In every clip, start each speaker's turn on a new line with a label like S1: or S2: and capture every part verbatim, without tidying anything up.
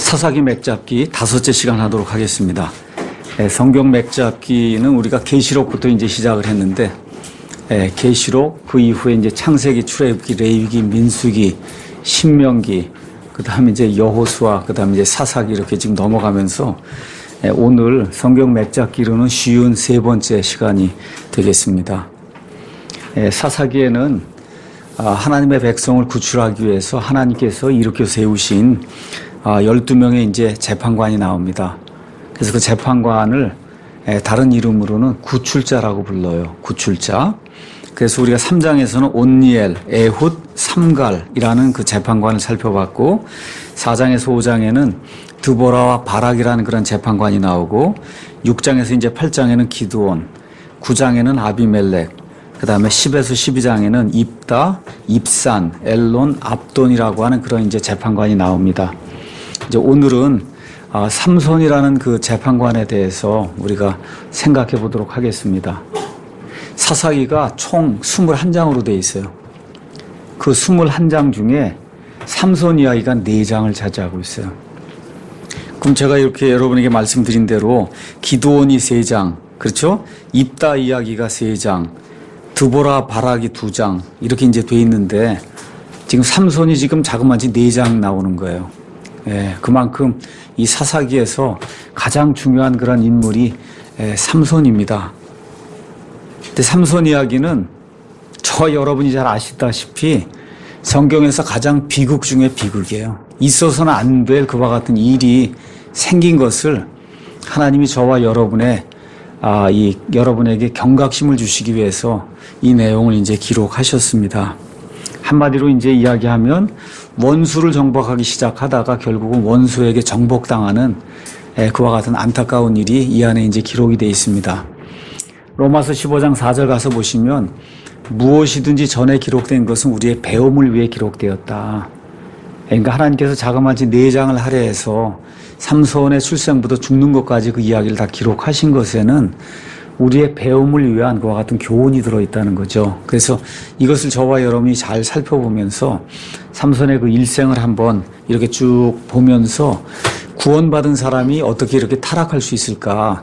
S1: 사사기 맥잡기 다섯째 시간 하도록 하겠습니다. 예, 성경 맥잡기는 우리가 계시록부터 이제 시작을 했는데, 예, 계시록 그 이후에 이제 창세기, 출애굽기, 레위기, 민수기, 신명기, 그 다음에 이제 여호수아, 그 다음에 이제 사사기 이렇게 지금 넘어가면서 예, 오늘 성경 맥잡기로는 쉬운 세 번째 시간이 되겠습니다. 예, 사사기에는 하나님의 백성을 구출하기 위해서 하나님께서 일으켜 세우신 열두 명의 이제 재판관이 나옵니다. 그래서 그 재판관을 다른 이름으로는 구출자라고 불러요. 구출자. 그래서 우리가 삼 장에서는 온니엘, 에훗, 삼갈이라는 그 재판관을 살펴봤고, 사 장에서 오 장에는 드보라와 바락이라는 그런 재판관이 나오고, 육 장에서 이제 팔 장에는 기드온, 구 장에는 아비멜렉, 그 다음에 십에서 십이 장에는 입다, 입산, 엘론, 압돈이라고 하는 그런 이제 재판관이 나옵니다. 이제 오늘은 아, 삼손이라는 그 재판관에 대해서 우리가 생각해 보도록 하겠습니다. 사사기가 총 이십일 장으로 되어 있어요. 그 이십일 장 중에 삼손 이야기가 네 장을 차지하고 있어요. 그럼 제가 이렇게 여러분에게 말씀드린 대로 기드온이 세 장, 그렇죠? 입다 이야기가 세 장, 드보라, 바락이 두 장 이렇게 이제 돼 있는데 지금 삼손이 지금 자그마치 네 장 나오는 거예요. 예, 그만큼 이 사사기에서 가장 중요한 그런 인물이 예, 삼손입니다. 근데 삼손 이야기는 저 여러분이 잘 아시다시피 성경에서 가장 비극 중에 비극이에요. 있어서는 안 될 그와 같은 일이 생긴 것을 하나님이 저와 여러분의 아, 이 여러분에게 경각심을 주시기 위해서 이 내용을 이제 기록하셨습니다. 한마디로 이제 이야기하면 원수를 정복하기 시작하다가 결국은 원수에게 정복당하는 그와 같은 안타까운 일이 이 안에 이제 기록이 되어 있습니다. 로마서 십오 장 사 절 가서 보시면 무엇이든지 전에 기록된 것은 우리의 배움을 위해 기록되었다. 그러니까 하나님께서 자그마치 네 장을 할애해서 삼손의 출생부터 죽는 것까지 그 이야기를 다 기록하신 것에는 우리의 배움을 위한 그와 같은 교훈이 들어있다는 거죠. 그래서 이것을 저와 여러분이 잘 살펴보면서 삼손의 그 일생을 한번 이렇게 쭉 보면서 구원받은 사람이 어떻게 이렇게 타락할 수 있을까?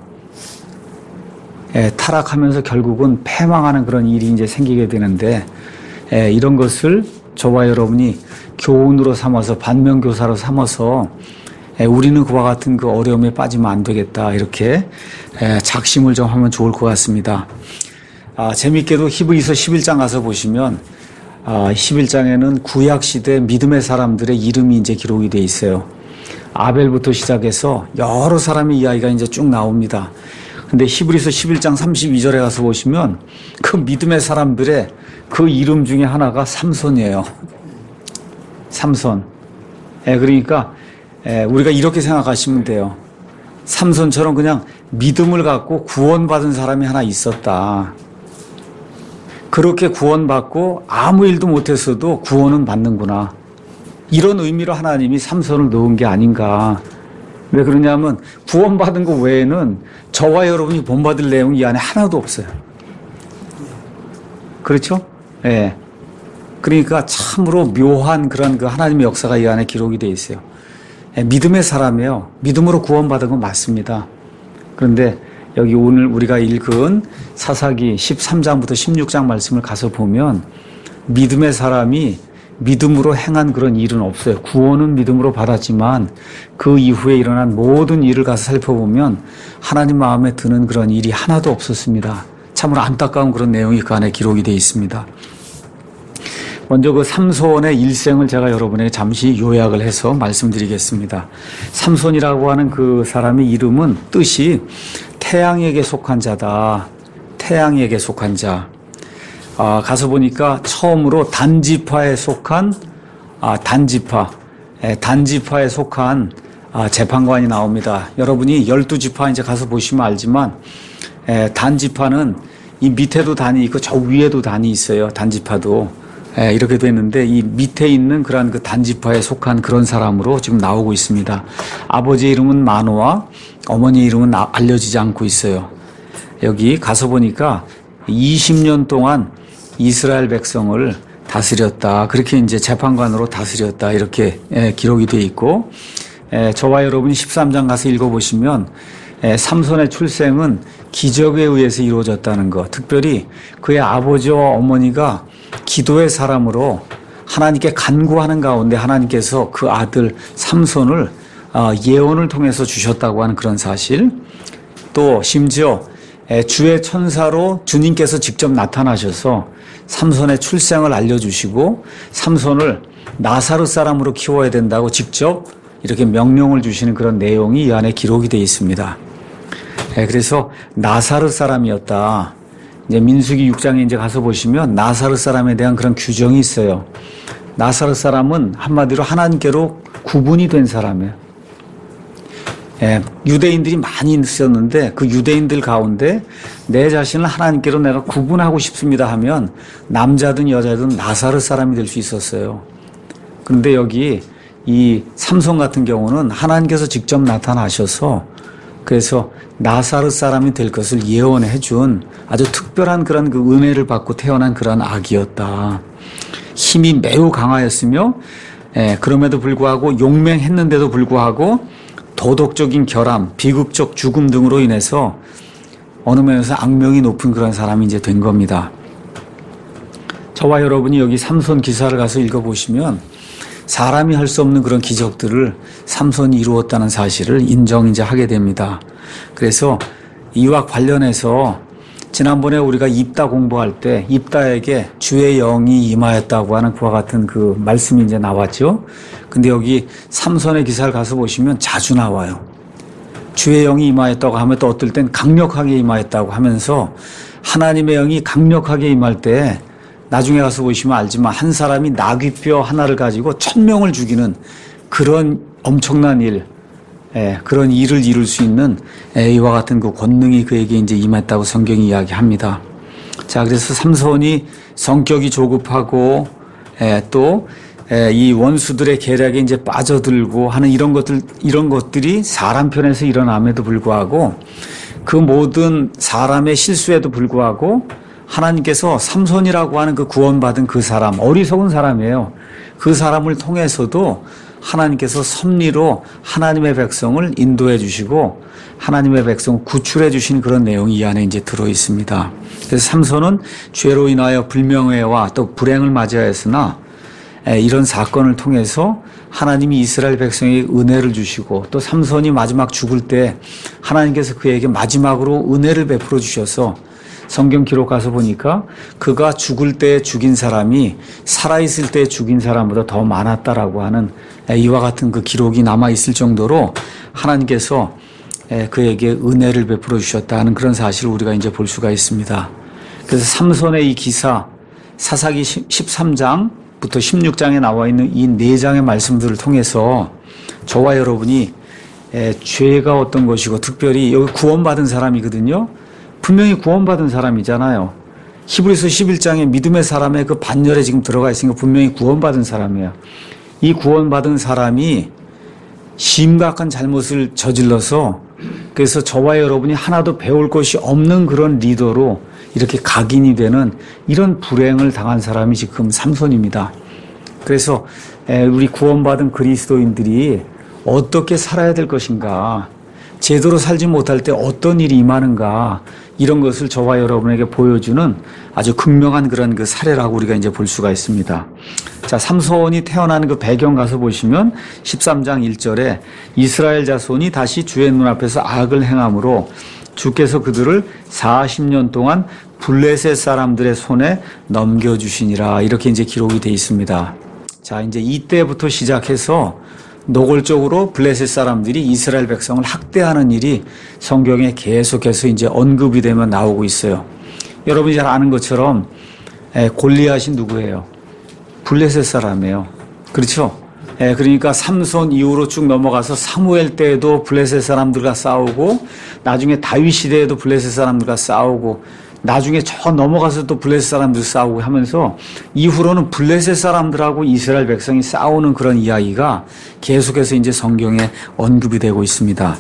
S1: 예, 타락하면서 결국은 패망하는 그런 일이 이제 생기게 되는데, 예, 이런 것을 저와 여러분이 교훈으로 삼아서 반면교사로 삼아서 우리는 그와 같은 그 어려움에 빠지면 안 되겠다 이렇게 작심을 좀 하면 좋을 것 같습니다. 아, 재미있게도 히브리서 십일 장 가서 보시면 아, 십일 장에는 구약시대 믿음의 사람들의 이름이 이제 기록이 돼 있어요. 아벨부터 시작해서 여러 사람의 이야기가 이제 쭉 나옵니다. 근데 히브리서 십일 장 삼십이 절에 가서 보시면 그 믿음의 사람들의 그 이름 중에 하나가 삼손이에요. 삼손. 예, 그러니까 예, 우리가 이렇게 생각하시면 돼요. 삼손처럼 그냥 믿음을 갖고 구원받은 사람이 하나 있었다. 그렇게 구원받고 아무 일도 못했어도 구원은 받는구나. 이런 의미로 하나님이 삼손을 넣은 게 아닌가. 왜 그러냐면 구원받은 것 외에는 저와 여러분이 본받을 내용이 이 안에 하나도 없어요. 그렇죠? 예. 그러니까 참으로 묘한 그런 그 하나님의 역사가 이 안에 기록이 되어 있어요. 믿음의 사람이에요. 믿음으로 구원받은 건 맞습니다. 그런데 여기 오늘 우리가 읽은 사사기 십삼 장부터 십육 장 말씀을 가서 보면 믿음의 사람이 믿음으로 행한 그런 일은 없어요. 구원은 믿음으로 받았지만 그 이후에 일어난 모든 일을 가서 살펴보면 하나님 마음에 드는 그런 일이 하나도 없었습니다. 참으로 안타까운 그런 내용이 그 안에 기록이 되어 있습니다. 먼저 그 삼손의 일생을 제가 여러분에게 잠시 요약을 해서 말씀드리겠습니다. 삼손이라고 하는 그 사람의 이름은 뜻이 태양에게 속한 자다. 태양에게 속한 자. 아, 가서 보니까 처음으로 단지파에 속한 아, 단지파, 에, 단지파에 속한 아, 재판관이 나옵니다. 여러분이 열두 지파 이제 가서 보시면 알지만 에, 단지파는 이 밑에도 단이 있고 저 위에도 단이 있어요. 단지파도. 예, 이렇게 됐는데 이 밑에 있는 그러한 그 단지파에 속한 그런 사람으로 지금 나오고 있습니다. 아버지의 이름은 마노아, 어머니의 이름은 알려지지 않고 있어요. 여기 가서 보니까 이십 년 동안 이스라엘 백성을 다스렸다. 그렇게 이제 재판관으로 다스렸다. 이렇게 예, 기록이 되어 있고 에, 저와 여러분이 십삼 장 가서 읽어보시면 에, 삼손의 출생은 기적에 의해서 이루어졌다는 것, 특별히 그의 아버지와 어머니가 기도의 사람으로 하나님께 간구하는 가운데 하나님께서 그 아들 삼손을 어, 예언을 통해서 주셨다고 하는 그런 사실, 또 심지어 에, 주의 천사로 주님께서 직접 나타나셔서 삼손의 출생을 알려주시고 삼손을 나사렛 사람으로 키워야 된다고 직접 이렇게 명령을 주시는 그런 내용이 이 안에 기록이 되어 있습니다. 예, 그래서 나사렛 사람이었다. 이제 민수기 육 장에 이제 가서 보시면 나사렛 사람에 대한 그런 규정이 있어요. 나사렛 사람은 한마디로 하나님께로 구분이 된 사람이에요. 예, 유대인들이 많이 있었는데 그 유대인들 가운데 내 자신을 하나님께로 내가 구분하고 싶습니다 하면 남자든 여자든 나사렛 사람이 될 수 있었어요. 그런데 여기 이 삼손 같은 경우는 하나님께서 직접 나타나셔서 그래서 나사렛 사람이 될 것을 예언해 준 아주 특별한 그런 그 은혜를 받고 태어난 그런 아기였다. 힘이 매우 강하였으며 예, 그럼에도 불구하고 용맹했는데도 불구하고 도덕적인 결함, 비극적 죽음 등으로 인해서 어느 면에서 악명이 높은 그런 사람이 이제 된 겁니다. 저와 여러분이 여기 삼손 기사를 가서 읽어보시면 사람이 할 수 없는 그런 기적들을 삼손이 이루었다는 사실을 인정 이제 하게 됩니다. 그래서 이와 관련해서 지난번에 우리가 입다 공부할 때 입다에게 주의 영이 임하였다고 하는 그와 같은 그 말씀이 이제 나왔죠. 근데 여기 삼손의 기사를 가서 보시면 자주 나와요. 주의 영이 임하였다고 하면 또 어떨 땐 강력하게 임하였다고 하면서 하나님의 영이 강력하게 임할 때 나중에 가서 보시면 알지만 한 사람이 나귀뼈 하나를 가지고 천 명을 죽이는 그런 엄청난 일, 예, 그런 일을 이룰 수 있는 이와 같은 그 권능이 그에게 이제 임했다고 성경이 이야기합니다. 자, 그래서 삼손이 성격이 조급하고 예, 또 이 원수들의 계략에 이제 빠져들고 하는 이런 것들, 이런 것들이 사람 편에서 일어남에도 불구하고 그 모든 사람의 실수에도 불구하고 하나님께서 삼손이라고 하는 그 구원받은 그 사람, 어리석은 사람이에요. 그 사람을 통해서도 하나님께서 섭리로 하나님의 백성을 인도해 주시고 하나님의 백성을 구출해 주신 그런 내용이 이 안에 이제 들어 있습니다. 그래서 삼손은 죄로 인하여 불명예와 또 불행을 맞이하였으나 이런 사건을 통해서 하나님이 이스라엘 백성에게 은혜를 주시고 또 삼손이 마지막 죽을 때 하나님께서 그에게 마지막으로 은혜를 베풀어 주셔서 성경 기록 가서 보니까 그가 죽을 때 죽인 사람이 살아있을 때 죽인 사람보다 더 많았다라고 하는 이와 같은 그 기록이 남아있을 정도로 하나님께서 그에게 은혜를 베풀어 주셨다 하는 그런 사실을 우리가 이제 볼 수가 있습니다. 그래서 삼손의 이 기사 사사기 십삼 장부터 십육 장에 나와 있는 이 네 장의 말씀들을 통해서 저와 여러분이 죄가 어떤 것이고 특별히 여기 구원받은 사람이거든요. 분명히 구원받은 사람이잖아요. 히브리서 십일 장에 믿음의 사람의 그 반열에 지금 들어가 있으니까 분명히 구원받은 사람이에요. 이 구원받은 사람이 심각한 잘못을 저질러서 그래서 저와 여러분이 하나도 배울 것이 없는 그런 리더로 이렇게 각인이 되는 이런 불행을 당한 사람이 지금 삼손입니다. 그래서 우리 구원받은 그리스도인들이 어떻게 살아야 될 것인가, 제대로 살지 못할 때 어떤 일이 임하는가, 이런 것을 저와 여러분에게 보여주는 아주 극명한 그런 그 사례라고 우리가 이제 볼 수가 있습니다. 자, 삼손이 태어나는 그 배경 가서 보시면 십삼 장 일 절에 이스라엘 자손이 다시 주의 눈앞에서 악을 행함으로 주께서 그들을 사십 년 동안 블레셋 사람들의 손에 넘겨주시니라, 이렇게 이제 기록이 되어 있습니다. 자, 이제 이때부터 시작해서 노골적으로 블레셋 사람들이 이스라엘 백성을 학대하는 일이 성경에 계속해서 이제 언급이 되면 나오고 있어요. 여러분이 잘 아는 것처럼 골리앗이 누구예요? 블레셋 사람이에요. 그렇죠? 그러니까 삼손 이후로 쭉 넘어가서 사무엘 때에도 블레셋 사람들과 싸우고 나중에 다윗 시대에도 블레셋 사람들과 싸우고 나중에 저 넘어가서 또 블레셋 사람들 싸우고 하면서 이후로는 블레셋 사람들하고 이스라엘 백성이 싸우는 그런 이야기가 계속해서 이제 성경에 언급이 되고 있습니다.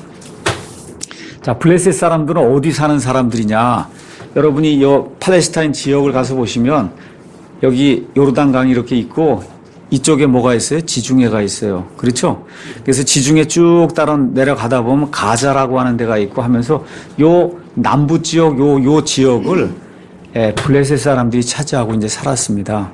S1: 자, 블레셋 사람들은 어디 사는 사람들이냐? 여러분이 이 팔레스타인 지역을 가서 보시면 여기 요르단강이 이렇게 있고 이쪽에 뭐가 있어요? 지중해가 있어요. 그렇죠? 그래서 지중해 쭉 따라 내려가다 보면 가자라고 하는 데가 있고 하면서 요 남부 지역, 요, 요 지역을 예, 블레셋 사람들이 차지하고 이제 살았습니다.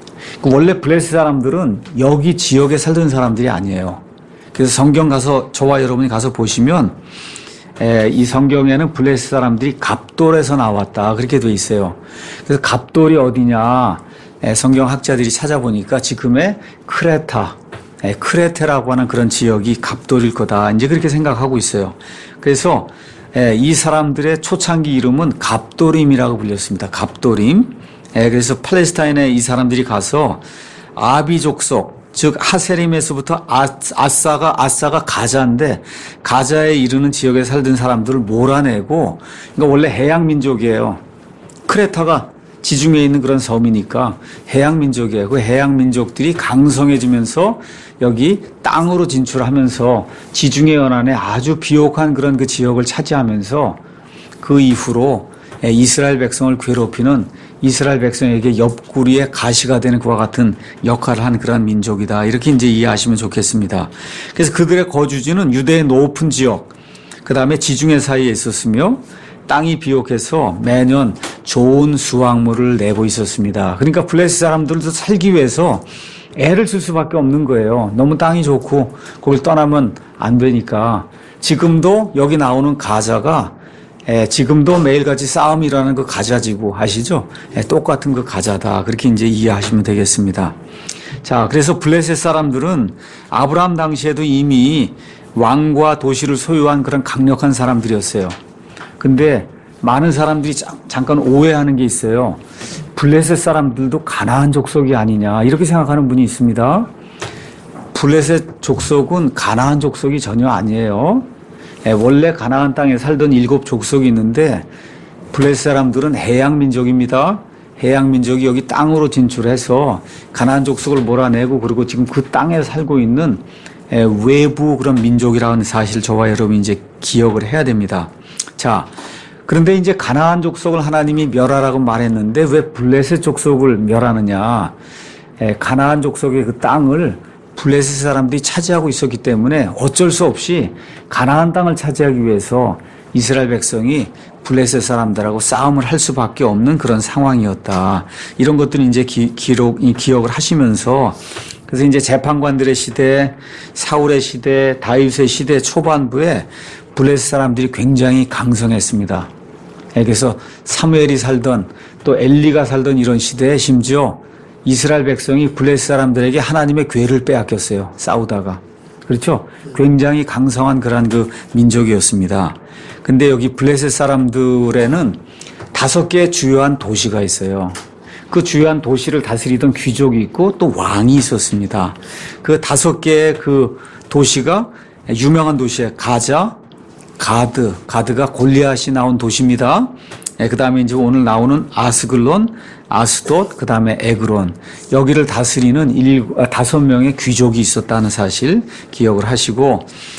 S1: 원래 블레셋 사람들은 여기 지역에 살던 사람들이 아니에요. 그래서 성경 가서, 저와 여러분이 가서 보시면 에, 이 성경에는 블레셋 사람들이 갑돌에서 나왔다 그렇게 돼 있어요. 그래서 갑돌이 어디냐, 에, 성경 학자들이 찾아보니까 지금의 크레타, 에, 크레테라고 하는 그런 지역이 갑돌일 거다 이제 그렇게 생각하고 있어요. 그래서 에, 이 사람들의 초창기 이름은 갑돌임이라고 불렸습니다. 갑돌임. 에, 그래서 팔레스타인에 이 사람들이 가서 아비 족속, 즉 하세림에서부터 아싸가 아싸가 가자인데 가자에 이르는 지역에 살던 사람들을 몰아내고, 그러니까 원래 해양 민족이에요. 크레타가 지중해에 있는 그런 섬이니까 해양 민족이에요. 그 해양 민족들이 강성해지면서 여기 땅으로 진출하면서 지중해 연안에 아주 비옥한 그런 그 지역을 차지하면서 그 이후로 이스라엘 백성을 괴롭히는, 이스라엘 백성에게 옆구리에 가시가 되는 그와 같은 역할을 한 그런 민족이다. 이렇게 이제 이해하시면 좋겠습니다. 그래서 그들의 거주지는 유대의 높은 지역, 그 다음에 지중해 사이에 있었으며 땅이 비옥해서 매년 좋은 수확물을 내고 있었습니다. 그러니까 블레셋 사람들도 살기 위해서 애를 쓸 수밖에 없는 거예요. 너무 땅이 좋고 거길 떠나면 안 되니까. 지금도 여기 나오는 가자가 예, 지금도 매일같이 싸움이 일어나는 그 가자지구 아시죠? 예, 똑같은 그 가자다. 그렇게 이제 이해하시면 되겠습니다. 자, 그래서 블레셋 사람들은 아브라함 당시에도 이미 왕과 도시를 소유한 그런 강력한 사람들이었어요. 근데 많은 사람들이 자, 잠깐 오해하는 게 있어요. 블레셋 사람들도 가나안 족속이 아니냐 이렇게 생각하는 분이 있습니다. 블레셋 족속은 가나안 족속이 전혀 아니에요. 원래 가나안 땅에 살던 일곱 족속이 있는데 블레셋 사람들은 해양 민족입니다. 해양 민족이 여기 땅으로 진출해서 가나안 족속을 몰아내고 그리고 지금 그 땅에 살고 있는 외부 그런 민족이라는 사실 저와 여러분이 이제 기억을 해야 됩니다. 자, 그런데 이제 가나안 족속을 하나님이 멸하라고 말했는데 왜 블레셋 족속을 멸하느냐? 가나안 족속의 그 땅을 블레셋 사람들이 차지하고 있었기 때문에 어쩔 수 없이 가나안 땅을 차지하기 위해서 이스라엘 백성이 블레셋 사람들하고 싸움을 할 수밖에 없는 그런 상황이었다. 이런 것들은 이제 기, 기록, 기억을 하시면서 그래서 이제 재판관들의 시대, 사울의 시대, 다윗의 시대 초반부에 블레셋 사람들이 굉장히 강성했습니다. 그래서 사무엘이 살던 또 엘리가 살던 이런 시대에 심지어 이스라엘 백성이 블레셋 사람들에게 하나님의 괴를 빼앗겼어요. 싸우다가. 그렇죠? 굉장히 강성한 그러한 그 민족이었습니다. 근데 여기 블레셋 사람들에는 다섯 개의 주요한 도시가 있어요. 그 주요한 도시를 다스리던 귀족이 있고 또 왕이 있었습니다. 그 다섯 개의 그 도시가 유명한 도시예요. 가자, 가드, 가드가 골리앗이 나온 도시입니다. 그 다음에 이제 오늘 나오는 아스글론, 아스돗, 그 다음에 에그론. 여기를 다스리는 일, 다섯 명의 귀족이 있었다는 사실 기억을 하시고,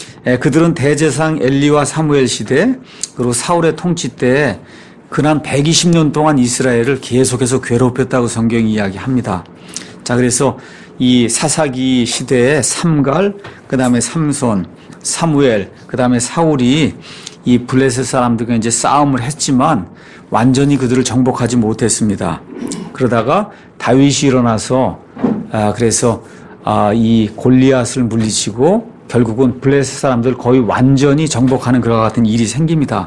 S1: 그들은 대제사장 엘리와 사무엘 시대, 그리고 사울의 통치 때 그난 백이십 년 동안 이스라엘을 계속해서 괴롭혔다고 성경이 이야기합니다. 자, 그래서 이 사사기 시대에 삼갈, 그 다음에 삼손, 사무엘, 그 다음에 사울이 이 블레셋 사람들과 이제 싸움을 했지만 완전히 그들을 정복하지 못했습니다. 그러다가 다윗이 일어나서 아 그래서 아 이 골리앗을 물리치고 결국은 블레셋 사람들 거의 완전히 정복하는 그와 같은 일이 생깁니다.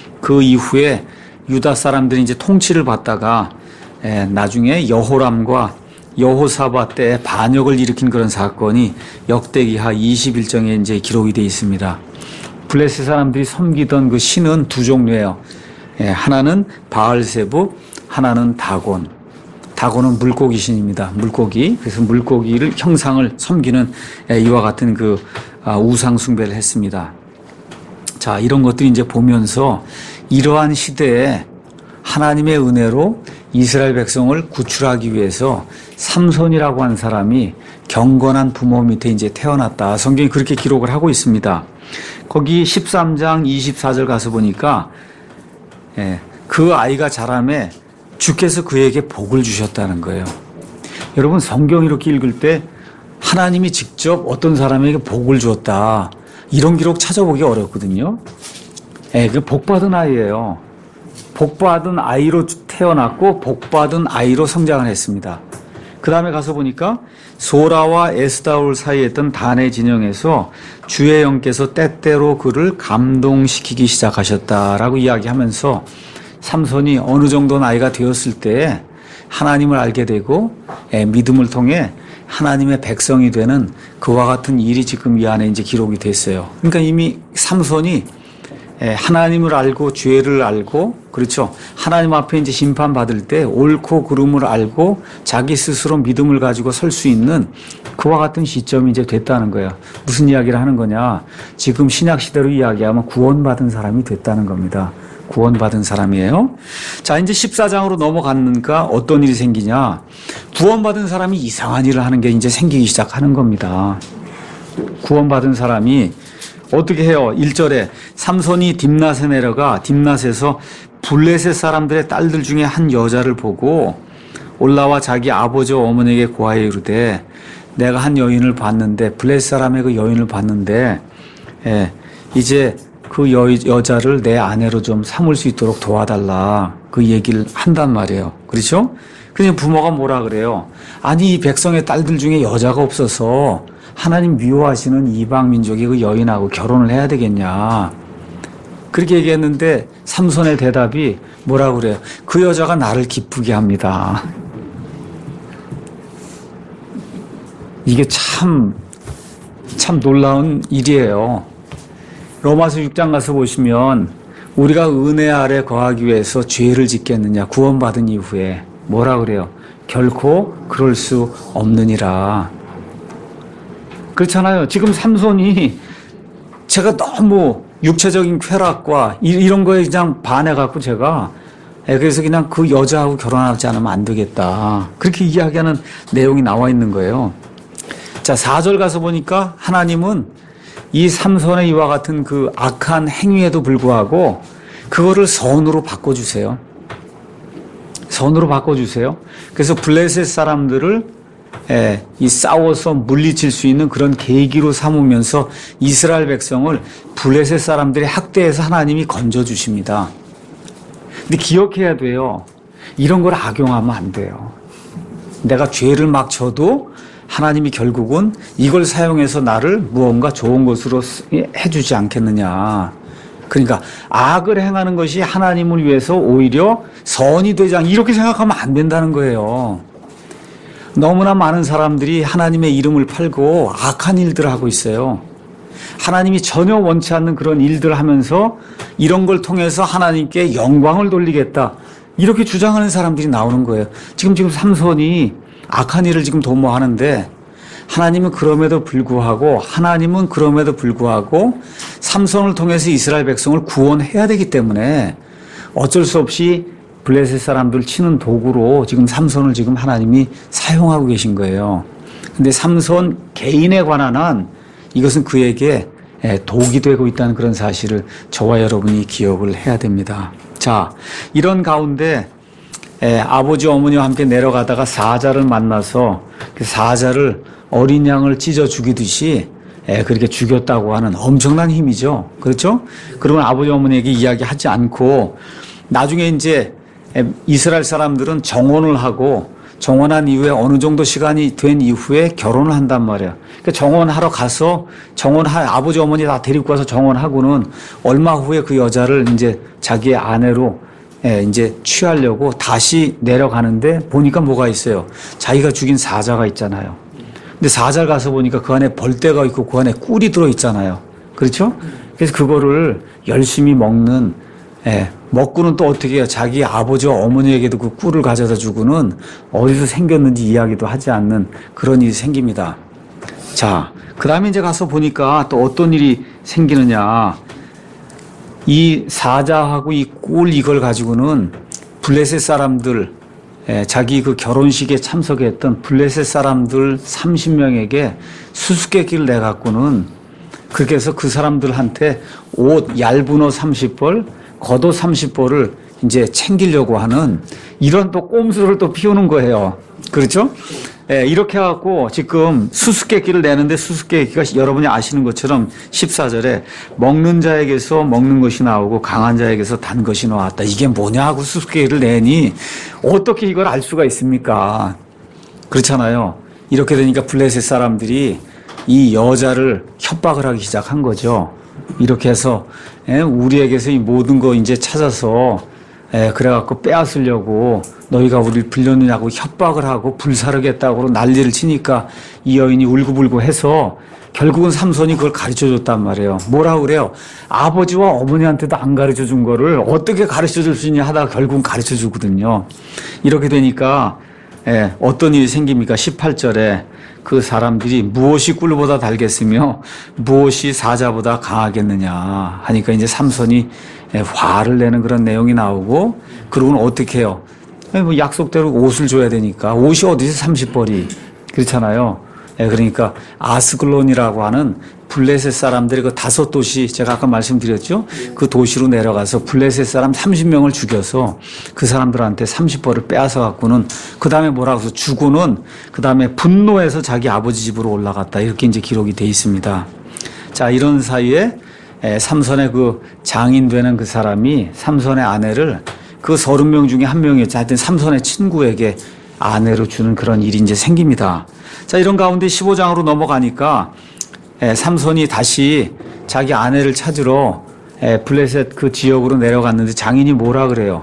S1: 그 이후에 유다 사람들이 이제 통치를 받다가 에, 나중에 여호람과 여호사밧 때 반역을 일으킨 그런 사건이 역대기하 이십일 장에 이제 기록이 되어 있습니다. 블레셋 사람들이 섬기던 그 신은 두 종류예요. 예, 하나는 바알세부, 하나는 다곤. 다곤은 물고기 신입니다. 물고기. 그래서 물고기를 형상을 섬기는 예, 이와 같은 그 아, 우상 숭배를 했습니다. 자, 이런 것들이 이제 보면서 이러한 시대에 하나님의 은혜로 이스라엘 백성을 구출하기 위해서 삼손이라고 하는 사람이 경건한 부모 밑에 이제 태어났다. 성경이 그렇게 기록을 하고 있습니다. 거기 십삼 장 이십사 절 가서 보니까 예, 그 아이가 자라매 주께서 그에게 복을 주셨다는 거예요. 여러분 성경 이렇게 읽을 때 하나님이 직접 어떤 사람에게 복을 주었다. 이런 기록 찾아보기 어렵거든요. 예, 그 복받은 아이예요. 복받은 아이로 태어났고 복받은 아이로 성장을 했습니다. 그 다음에 가서 보니까 소라와 에스다올 사이에 있던 단의 진영에서 주의 영께서 때때로 그를 감동시키기 시작하셨다라고 이야기하면서 삼손이 어느 정도 나이가 되었을 때 하나님을 알게 되고 믿음을 통해 하나님의 백성이 되는 그와 같은 일이 지금 이 안에 이제 기록이 됐어요. 그러니까 이미 삼손이 하나님을 알고 죄를 알고 그렇죠. 하나님 앞에 이제 심판받을 때 옳고 그름을 알고 자기 스스로 믿음을 가지고 설 수 있는 그와 같은 시점이 이제 됐다는 거예요. 무슨 이야기를 하는 거냐. 지금 신약 시대로 이야기하면 구원받은 사람이 됐다는 겁니다. 구원받은 사람이에요. 자, 이제 십사 장으로 넘어갔는가 어떤 일이 생기냐. 구원받은 사람이 이상한 일을 하는 게 이제 생기기 시작하는 겁니다. 구원받은 사람이 어떻게 해요? 일 절에 삼손이 딥낫에 내려가 딥낫에서 블레셋 사람들의 딸들 중에 한 여자를 보고 올라와 자기 아버지와 어머니에게 고하여 이르되 내가 한 여인을 봤는데 블레셋 사람의 그 여인을 봤는데 예, 이제 그 여, 여자를 내 아내로 좀 삼을 수 있도록 도와달라. 그 얘기를 한단 말이에요. 그렇죠? 그냥 부모가 뭐라 그래요? 아니 이 백성의 딸들 중에 여자가 없어서 하나님 미워하시는 이방 민족이 그 여인하고 결혼을 해야 되겠냐. 그렇게 얘기했는데 삼손의 대답이 뭐라 그래요? 그 여자가 나를 기쁘게 합니다. 이게 참, 참 놀라운 일이에요. 로마서 육 장 가서 보시면 우리가 은혜 아래 거하기 위해서 죄를 짓겠느냐 구원받은 이후에 뭐라 그래요? 결코 그럴 수 없느니라. 그렇잖아요. 지금 삼손이 제가 너무 육체적인 쾌락과 이런 거에 그냥 반해갖고 제가 그래서 그냥 그 여자하고 결혼하지 않으면 안 되겠다. 그렇게 이야기하는 내용이 나와 있는 거예요. 자, 사 절 가서 보니까 하나님은 이 삼손의 이와 같은 그 악한 행위에도 불구하고 그거를 선으로 바꿔주세요. 선으로 바꿔주세요. 그래서 블레셋 사람들을 예, 이 싸워서 물리칠 수 있는 그런 계기로 삼으면서 이스라엘 백성을 블레셋 사람들의 학대에서 하나님이 건져주십니다. 근데 기억해야 돼요. 이런 걸 악용하면 안 돼요. 내가 죄를 막 져도 하나님이 결국은 이걸 사용해서 나를 무언가 좋은 것으로 해주지 않겠느냐. 그러니까 악을 행하는 것이 하나님을 위해서 오히려 선이 되지 않 이렇게 생각하면 안 된다는 거예요. 너무나 많은 사람들이 하나님의 이름을 팔고 악한 일들을 하고 있어요. 하나님이 전혀 원치 않는 그런 일들을 하면서 이런 걸 통해서 하나님께 영광을 돌리겠다. 이렇게 주장하는 사람들이 나오는 거예요. 지금 지금 삼손이 악한 일을 지금 도모하는데 하나님은 그럼에도 불구하고 하나님은 그럼에도 불구하고 삼손을 통해서 이스라엘 백성을 구원해야 되기 때문에 어쩔 수 없이 블레셋 사람들 치는 도구로 지금 삼손을 지금 하나님이 사용하고 계신 거예요. 근데 삼손 개인에 관한 한 이것은 그에게 독이 되고 있다는 그런 사실을 저와 여러분이 기억을 해야 됩니다. 자, 이런 가운데 아버지 어머니와 함께 내려가다가 사자를 만나서 그 사자를 어린 양을 찢어 죽이듯이 그렇게 죽였다고 하는 엄청난 힘이죠. 그렇죠? 그러면 아버지 어머니에게 이야기하지 않고 나중에 이제 이스라엘 사람들은 정혼을 하고 정혼한 이후에 어느 정도 시간이 된 이후에 결혼을 한단 말이에요. 그러니까 정혼하러 가서 정혼할 아버지 어머니 다 데리고 가서 정혼하고는 얼마 후에 그 여자를 이제 자기의 아내로 이제 취하려고 다시 내려가는데 보니까 뭐가 있어요. 자기가 죽인 사자가 있잖아요. 근데 사자를 가서 보니까 그 안에 벌떼가 있고 그 안에 꿀이 들어 있잖아요. 그렇죠? 그래서 그거를 열심히 먹는 예, 먹고는 또 어떻게 해요? 자기 아버지와 어머니에게도 그 꿀을 가져다 주고는 어디서 생겼는지 이야기도 하지 않는 그런 일이 생깁니다. 자, 그 다음에 이제 가서 보니까 또 어떤 일이 생기느냐. 이 사자하고 이 꿀 이걸 가지고는 블레셋 사람들, 예, 자기 그 결혼식에 참석했던 블레셋 사람들 삼십 명에게 수수께끼를 내갖고는 그렇게 해서 그 사람들한테 옷 얇은 옷 삼십 벌, 겉옷 삼십 벌을 이제 챙기려고 하는 이런 또 꼼수를 또 피우는 거예요. 그렇죠? 예, 이렇게 해갖고 지금 수수께끼를 내는데 수수께끼가 여러분이 아시는 것처럼 십사 절에 먹는 자에게서 먹는 것이 나오고 강한 자에게서 단 것이 나왔다. 이게 뭐냐 하고 수수께끼를 내니 어떻게 이걸 알 수가 있습니까? 그렇잖아요. 이렇게 되니까 블레셋 사람들이 이 여자를 협박을 하기 시작한 거죠. 이렇게 해서 우리에게서 이 모든 거 이제 찾아서 그래갖고 빼앗으려고 너희가 우리를 불렸느냐고 협박을 하고 불사르겠다고 난리를 치니까 이 여인이 울고불고 해서 결국은 삼손이 그걸 가르쳐줬단 말이에요. 뭐라고 그래요? 아버지와 어머니한테도 안 가르쳐준 거를 어떻게 가르쳐줄 수 있냐 하다가 결국은 가르쳐주거든요. 이렇게 되니까 예, 어떤 일이 생깁니까? 십팔 절에 그 사람들이 무엇이 꿀보다 달겠으며 무엇이 사자보다 강하겠느냐 하니까 이제 삼손이 화를 내는 그런 내용이 나오고 그러고는 어떻게 해요? 뭐 약속대로 옷을 줘야 되니까 옷이 어디서 삼십 벌이 그렇잖아요. 그러니까 아스글론이라고 하는 블레셋 사람들이 그 다섯 도시 제가 아까 말씀드렸죠. 그 도시로 내려가서 블레셋 사람 삼십 명을 죽여서 그 사람들한테 삼십 벌을 빼앗아 갖고는 그 다음에 뭐라고 해서 주고는 그 다음에 분노해서 자기 아버지 집으로 올라갔다. 이렇게 이제 기록이 돼 있습니다. 자, 이런 사이에 삼손의 그 장인 되는 그 사람이 삼손의 아내를 그 서른 명 중에 한 명이었죠. 하여튼 삼손의 친구에게 아내로 주는 그런 일이 이제 생깁니다. 자, 이런 가운데 십오 장으로 넘어가니까 삼손이 다시 자기 아내를 찾으러 블레셋 그 지역으로 내려갔는데 장인이 뭐라 그래요?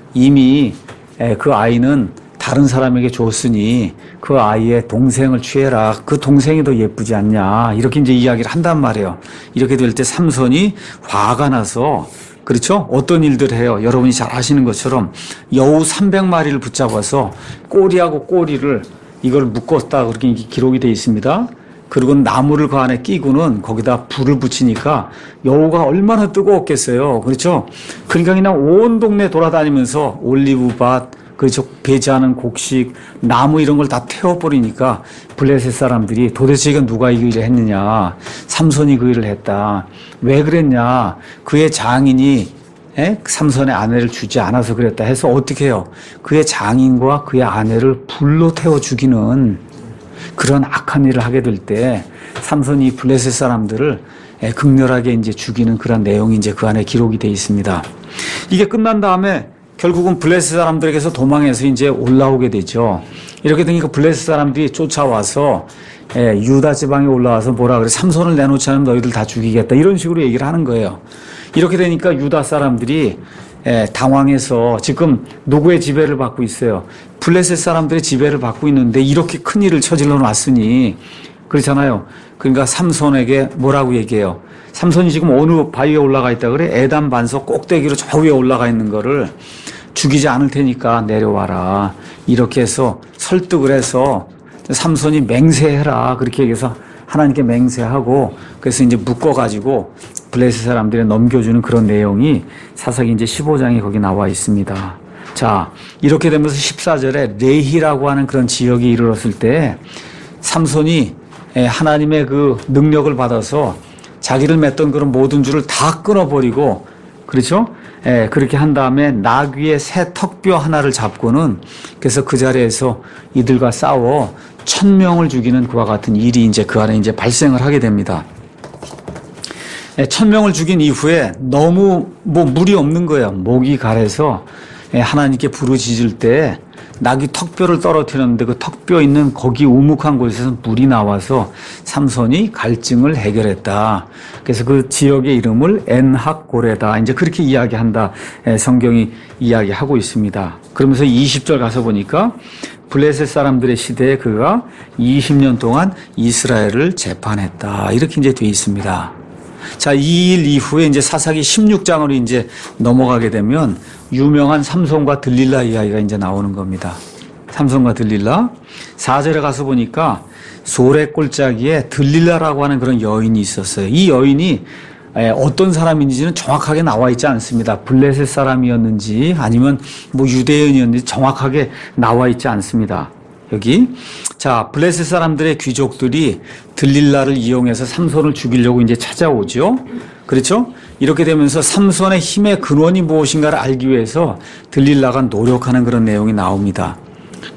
S1: 이미 그 아이는 다른 사람에게 줬으니 그 아이의 동생을 취해라. 그 동생이 더 예쁘지 않냐. 이렇게 이제 이야기를 한단 말이에요. 이렇게 될 때 삼손이 화가 나서 그렇죠? 어떤 일들을 해요? 여러분이 잘 아시는 것처럼 여우 삼백 마리를 붙잡아서 꼬리하고 꼬리를 이걸 묶었다. 그렇게 기록이 되어 있습니다. 그리고 나무를 그 안에 끼고는 거기다 불을 붙이니까 여우가 얼마나 뜨거웠겠어요. 그렇죠? 그러니까 그냥 온 동네 돌아다니면서 올리브밭, 그렇죠? 배제하는 곡식, 나무 이런 걸 다 태워버리니까 블레셋 사람들이 도대체 이건 누가 이 일을 했느냐. 삼손이 그 일을 했다. 왜 그랬냐. 그의 장인이 에? 삼손의 아내를 주지 않아서 그랬다 해서 어떻게 해요? 그의 장인과 그의 아내를 불로 태워 죽이는 그런 악한 일을 하게 될 때 삼손이 블레셋 사람들을 극렬하게 이제 죽이는 그런 내용이 이제 그 안에 기록이 되어 있습니다. 이게 끝난 다음에 결국은 블레셋 사람들에게서 도망해서 이제 올라오게 되죠. 이렇게 되니까 블레셋 사람들이 쫓아와서 예, 유다 지방에 올라와서 뭐라 그래? 삼손을 내놓지 않으면 너희들 다 죽이겠다. 이런 식으로 얘기를 하는 거예요. 이렇게 되니까 유다 사람들이 예, 당황해서 지금 누구의 지배를 받고 있어요? 블레셋 사람들의 지배를 받고 있는데 이렇게 큰 일을 저질러 놨으니 그렇잖아요. 그러니까 삼손에게 뭐라고 얘기해요? 삼손이 지금 어느 바위에 올라가 있다 그래? 에단 반석 꼭대기로 저 위에 올라가 있는 거를 죽이지 않을 테니까 내려와라. 이렇게 해서 설득을 해서 삼손이 맹세해라. 그렇게 얘기해서 하나님께 맹세하고 그래서 이제 묶어가지고 블레셋 사람들에 넘겨주는 그런 내용이 사사기 이제 십오 장에 거기 나와 있습니다. 자, 이렇게 되면서 십사 절에 레히라고 하는 그런 지역에 이르렀을 때 삼손이 하나님의 그 능력을 받아서 자기를 맺던 그런 모든 줄을 다 끊어버리고 그렇죠? 예, 그렇게 한 다음에 나귀의 새 턱뼈 하나를 잡고는 그래서 그 자리에서 이들과 싸워 천 명을 죽이는 그와 같은 일이 이제 그 안에 이제 발생을 하게 됩니다. 예, 천 명을 죽인 이후에 너무 뭐 물이 없는 거예요. 목이 가래서 예, 하나님께 부르짖을 때 나귀 턱뼈를 떨어뜨렸는데 그 턱뼈 있는 거기 우묵한 곳에서 물이 나와서 삼손이 갈증을 해결했다. 그래서 그 지역의 이름을 엔학고레다. 이제 그렇게 이야기한다. 성경이 이야기하고 있습니다. 그러면서 이십 절 가서 보니까 블레셋 사람들의 시대에 그가 이십 년 동안 이스라엘을 재판했다. 이렇게 이제 되어 있습니다. 자, 이 일 이후에 이제 사사기 십육 장으로 이제 넘어가게 되면 유명한 삼손과 들릴라 이야기가 이제 나오는 겁니다. 삼손과 들릴라. 사 절에 가서 보니까 소래 골짜기에 들릴라라고 하는 그런 여인이 있었어요. 이 여인이 어떤 사람인지는 정확하게 나와 있지 않습니다. 블레셋 사람이었는지 아니면 뭐 유대인이었는지 정확하게 나와 있지 않습니다. 여기. 자, 블레셋 사람들의 귀족들이 들릴라를 이용해서 삼손을 죽이려고 이제 찾아오죠. 그렇죠? 이렇게 되면서 삼손의 힘의 근원이 무엇인가를 알기 위해서 들릴라가 노력하는 그런 내용이 나옵니다.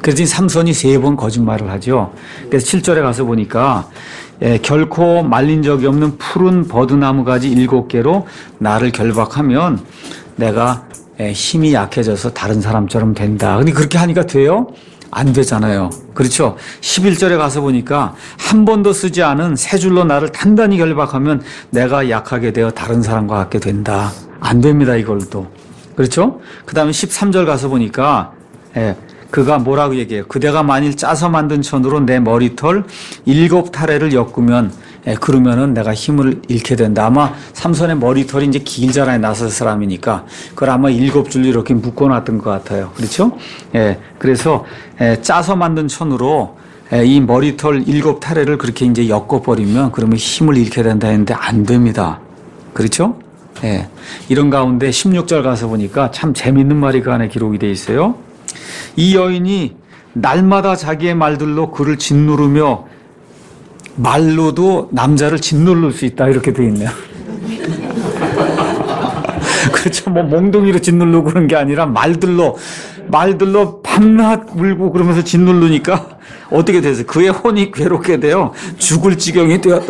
S1: 그랬더니 삼손이 세 번 거짓말을 하죠. 그래서 칠 절에 가서 보니까 예, 결코 말린 적이 없는 푸른 버드나무 가지 일곱 개로 나를 결박하면 내가 예, 힘이 약해져서 다른 사람처럼 된다. 근데 그렇게 하니까 돼요? 안 되잖아요. 그렇죠? 십일 절에 가서 보니까 한 번도 쓰지 않은 세 줄로 나를 단단히 결박하면 내가 약하게 되어 다른 사람과 같게 된다. 안 됩니다, 이걸도. 그렇죠? 그 다음에 십삼 절 가서 보니까 예, 그가 뭐라고 얘기해요? 그대가 만일 짜서 만든 천으로 내 머리털 일곱 타래를 엮으면 예, 그러면은 내가 힘을 잃게 된다. 아마 삼손의 머리털이 이제 길잖아요. 나설 사람이니까. 그걸 아마 일곱 줄로 이렇게 묶어놨던 것 같아요. 그렇죠? 예, 그래서 예, 짜서 만든 천으로 예, 이 머리털 일곱 타래를 그렇게 이제 엮어버리면 그러면 힘을 잃게 된다 했는데 안 됩니다. 그렇죠? 예, 이런 가운데 십육 절 가서 보니까 참 재밌는 말이 그 안에 기록이 돼 있어요. 이 여인이 날마다 자기의 말들로 그를 짓누르며 말로도 남자를 짓누를 수 있다 이렇게 돼 있네요. 그렇죠. 뭐 몽둥이로 짓누르고 그런 게 아니라 말들로 말들로 밤낮 울고 그러면서 짓누르니까 어떻게 됐어요? 그의 혼이 괴롭게 되어 죽을 지경이 되었다.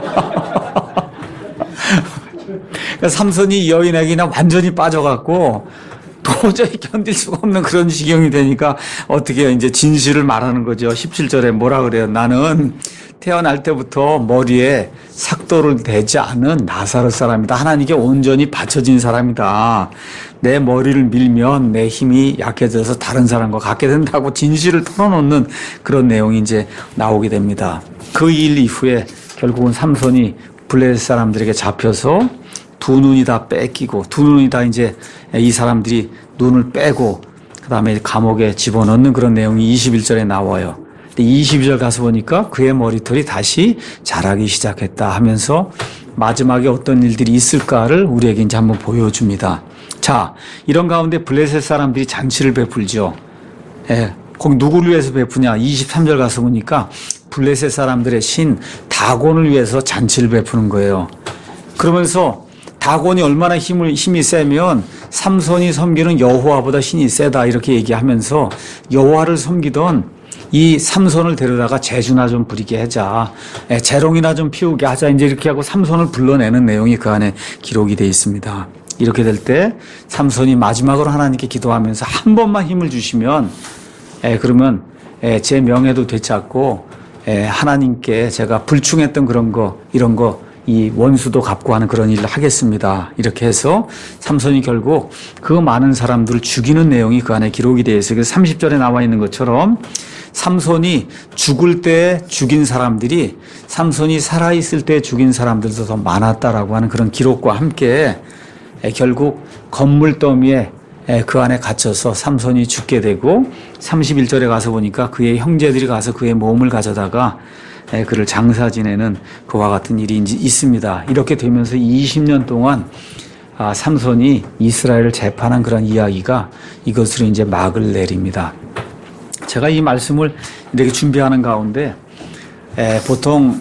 S1: 삼손이 이 여인에게 그냥 완전히 빠져갖고 도저히 견딜 수가 없는 그런 지경이 되니까 어떻게 이제 진실을 말하는 거죠. 십칠 절에 뭐라 그래요? 나는 태어날 때부터 머리에 삭도를 대지 않은 나사렛 사람이다. 하나님께 온전히 바쳐진 사람이다. 내 머리를 밀면 내 힘이 약해져서 다른 사람과 같게 된다고 진실을 털어놓는 그런 내용이 이제 나오게 됩니다. 그 일 이후에 결국은 삼손이 블레셋 사람들에게 잡혀서 두 눈이 다 뺏기고 두 눈이 다 이제 이 사람들이 눈을 빼고 그 다음에 감옥에 집어넣는 그런 내용이 이십일 절에 나와요. 근데 이십이 절 가서 보니까 그의 머리털이 다시 자라기 시작했다 하면서 마지막에 어떤 일들이 있을까를 우리에게 이제 한번 보여줍니다. 자, 이런 가운데 블레셋 사람들이 잔치를 베풀죠. 예, 거기 누구를 위해서 베푸냐? 이십삼 절 가서 보니까 블레셋 사람들의 신 다곤을 위해서 잔치를 베푸는 거예요. 그러면서 다곤이 얼마나 힘을, 힘이 세면 삼손이 섬기는 여호와보다 힘이 세다 이렇게 얘기하면서 여호와를 섬기던 이 삼손을 데려다가 재주나 좀 부리게 하자. 재롱이나 좀 피우게 하자. 이제 이렇게 하고 삼손을 불러내는 내용이 그 안에 기록이 되어 있습니다. 이렇게 될 때 삼손이 마지막으로 하나님께 기도하면서 한 번만 힘을 주시면 에, 그러면 에, 제 명예도 되찾고 에, 하나님께 제가 불충했던 그런 거 이런 거 이 원수도 갚고 하는 그런 일을 하겠습니다. 이렇게 해서 삼손이 결국 그 많은 사람들을 죽이는 내용이 그 안에 기록이 되어 있어요. 그래서 삼십 절에 나와 있는 것처럼 삼손이 죽을 때 죽인 사람들이 삼손이 살아있을 때 죽인 사람들도 더 많았다라고 하는 그런 기록과 함께 결국 건물 더미에 그 안에 갇혀서 삼손이 죽게 되고 삼십일 절에 가서 보니까 그의 형제들이 가서 그의 몸을 가져다가 그를 장사 지내는 그와 같은 일이 있습니다. 이렇게 되면서 이십 년 동안 삼손이 이스라엘을 재판한 그런 이야기가 이것으로 이제 막을 내립니다. 제가 이 말씀을 이렇게 준비하는 가운데 보통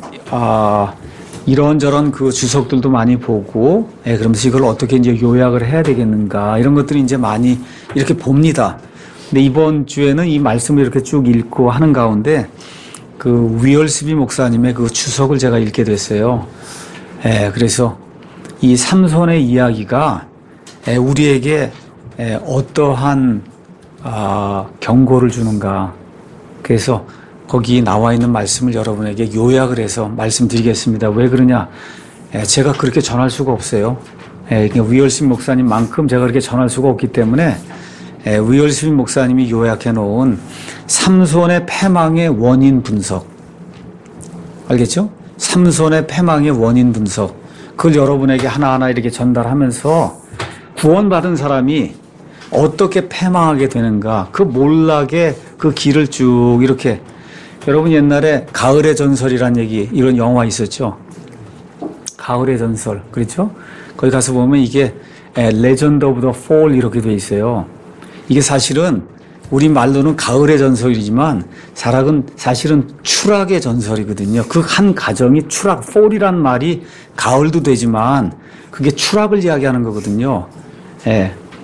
S1: 이런저런 그 주석들도 많이 보고 그러면서 이걸 어떻게 이제 요약을 해야 되겠는가 이런 것들이 이제 많이 이렇게 봅니다. 근데 이번 주에는 이 말씀을 이렇게 쭉 읽고 하는 가운데 그 위얼스비 목사님의 그 주석을 제가 읽게 됐어요. 예, 그래서 이 삼손의 이야기가 예, 우리에게 예, 어떠한 아, 경고를 주는가. 그래서 거기 나와 있는 말씀을 여러분에게 요약을 해서 말씀드리겠습니다. 왜 그러냐? 예, 제가 그렇게 전할 수가 없어요. 예, 위얼스비 목사님만큼 제가 그렇게 전할 수가 없기 때문에 예, 위얼스비 목사님이 요약해 놓은 삼손의 패망의 원인 분석. 알겠죠? 삼손의 패망의 원인 분석. 그걸 여러분에게 하나하나 이렇게 전달하면서 구원받은 사람이 어떻게 패망하게 되는가. 그 몰락의 그 길을 쭉 이렇게. 여러분 옛날에 가을의 전설이란 얘기, 이런 영화 있었죠? 가을의 전설. 그렇죠? 거기 가서 보면 이게 레전드 오브 더 폴 이렇게 돼 있어요. 이게 사실은 우리 말로는 가을의 전설이지만 사락은 사실은 추락의 전설이거든요. 그 한 가정이 추락, 폴이란 말이 가을도 되지만 그게 추락을 이야기하는 거거든요. 예.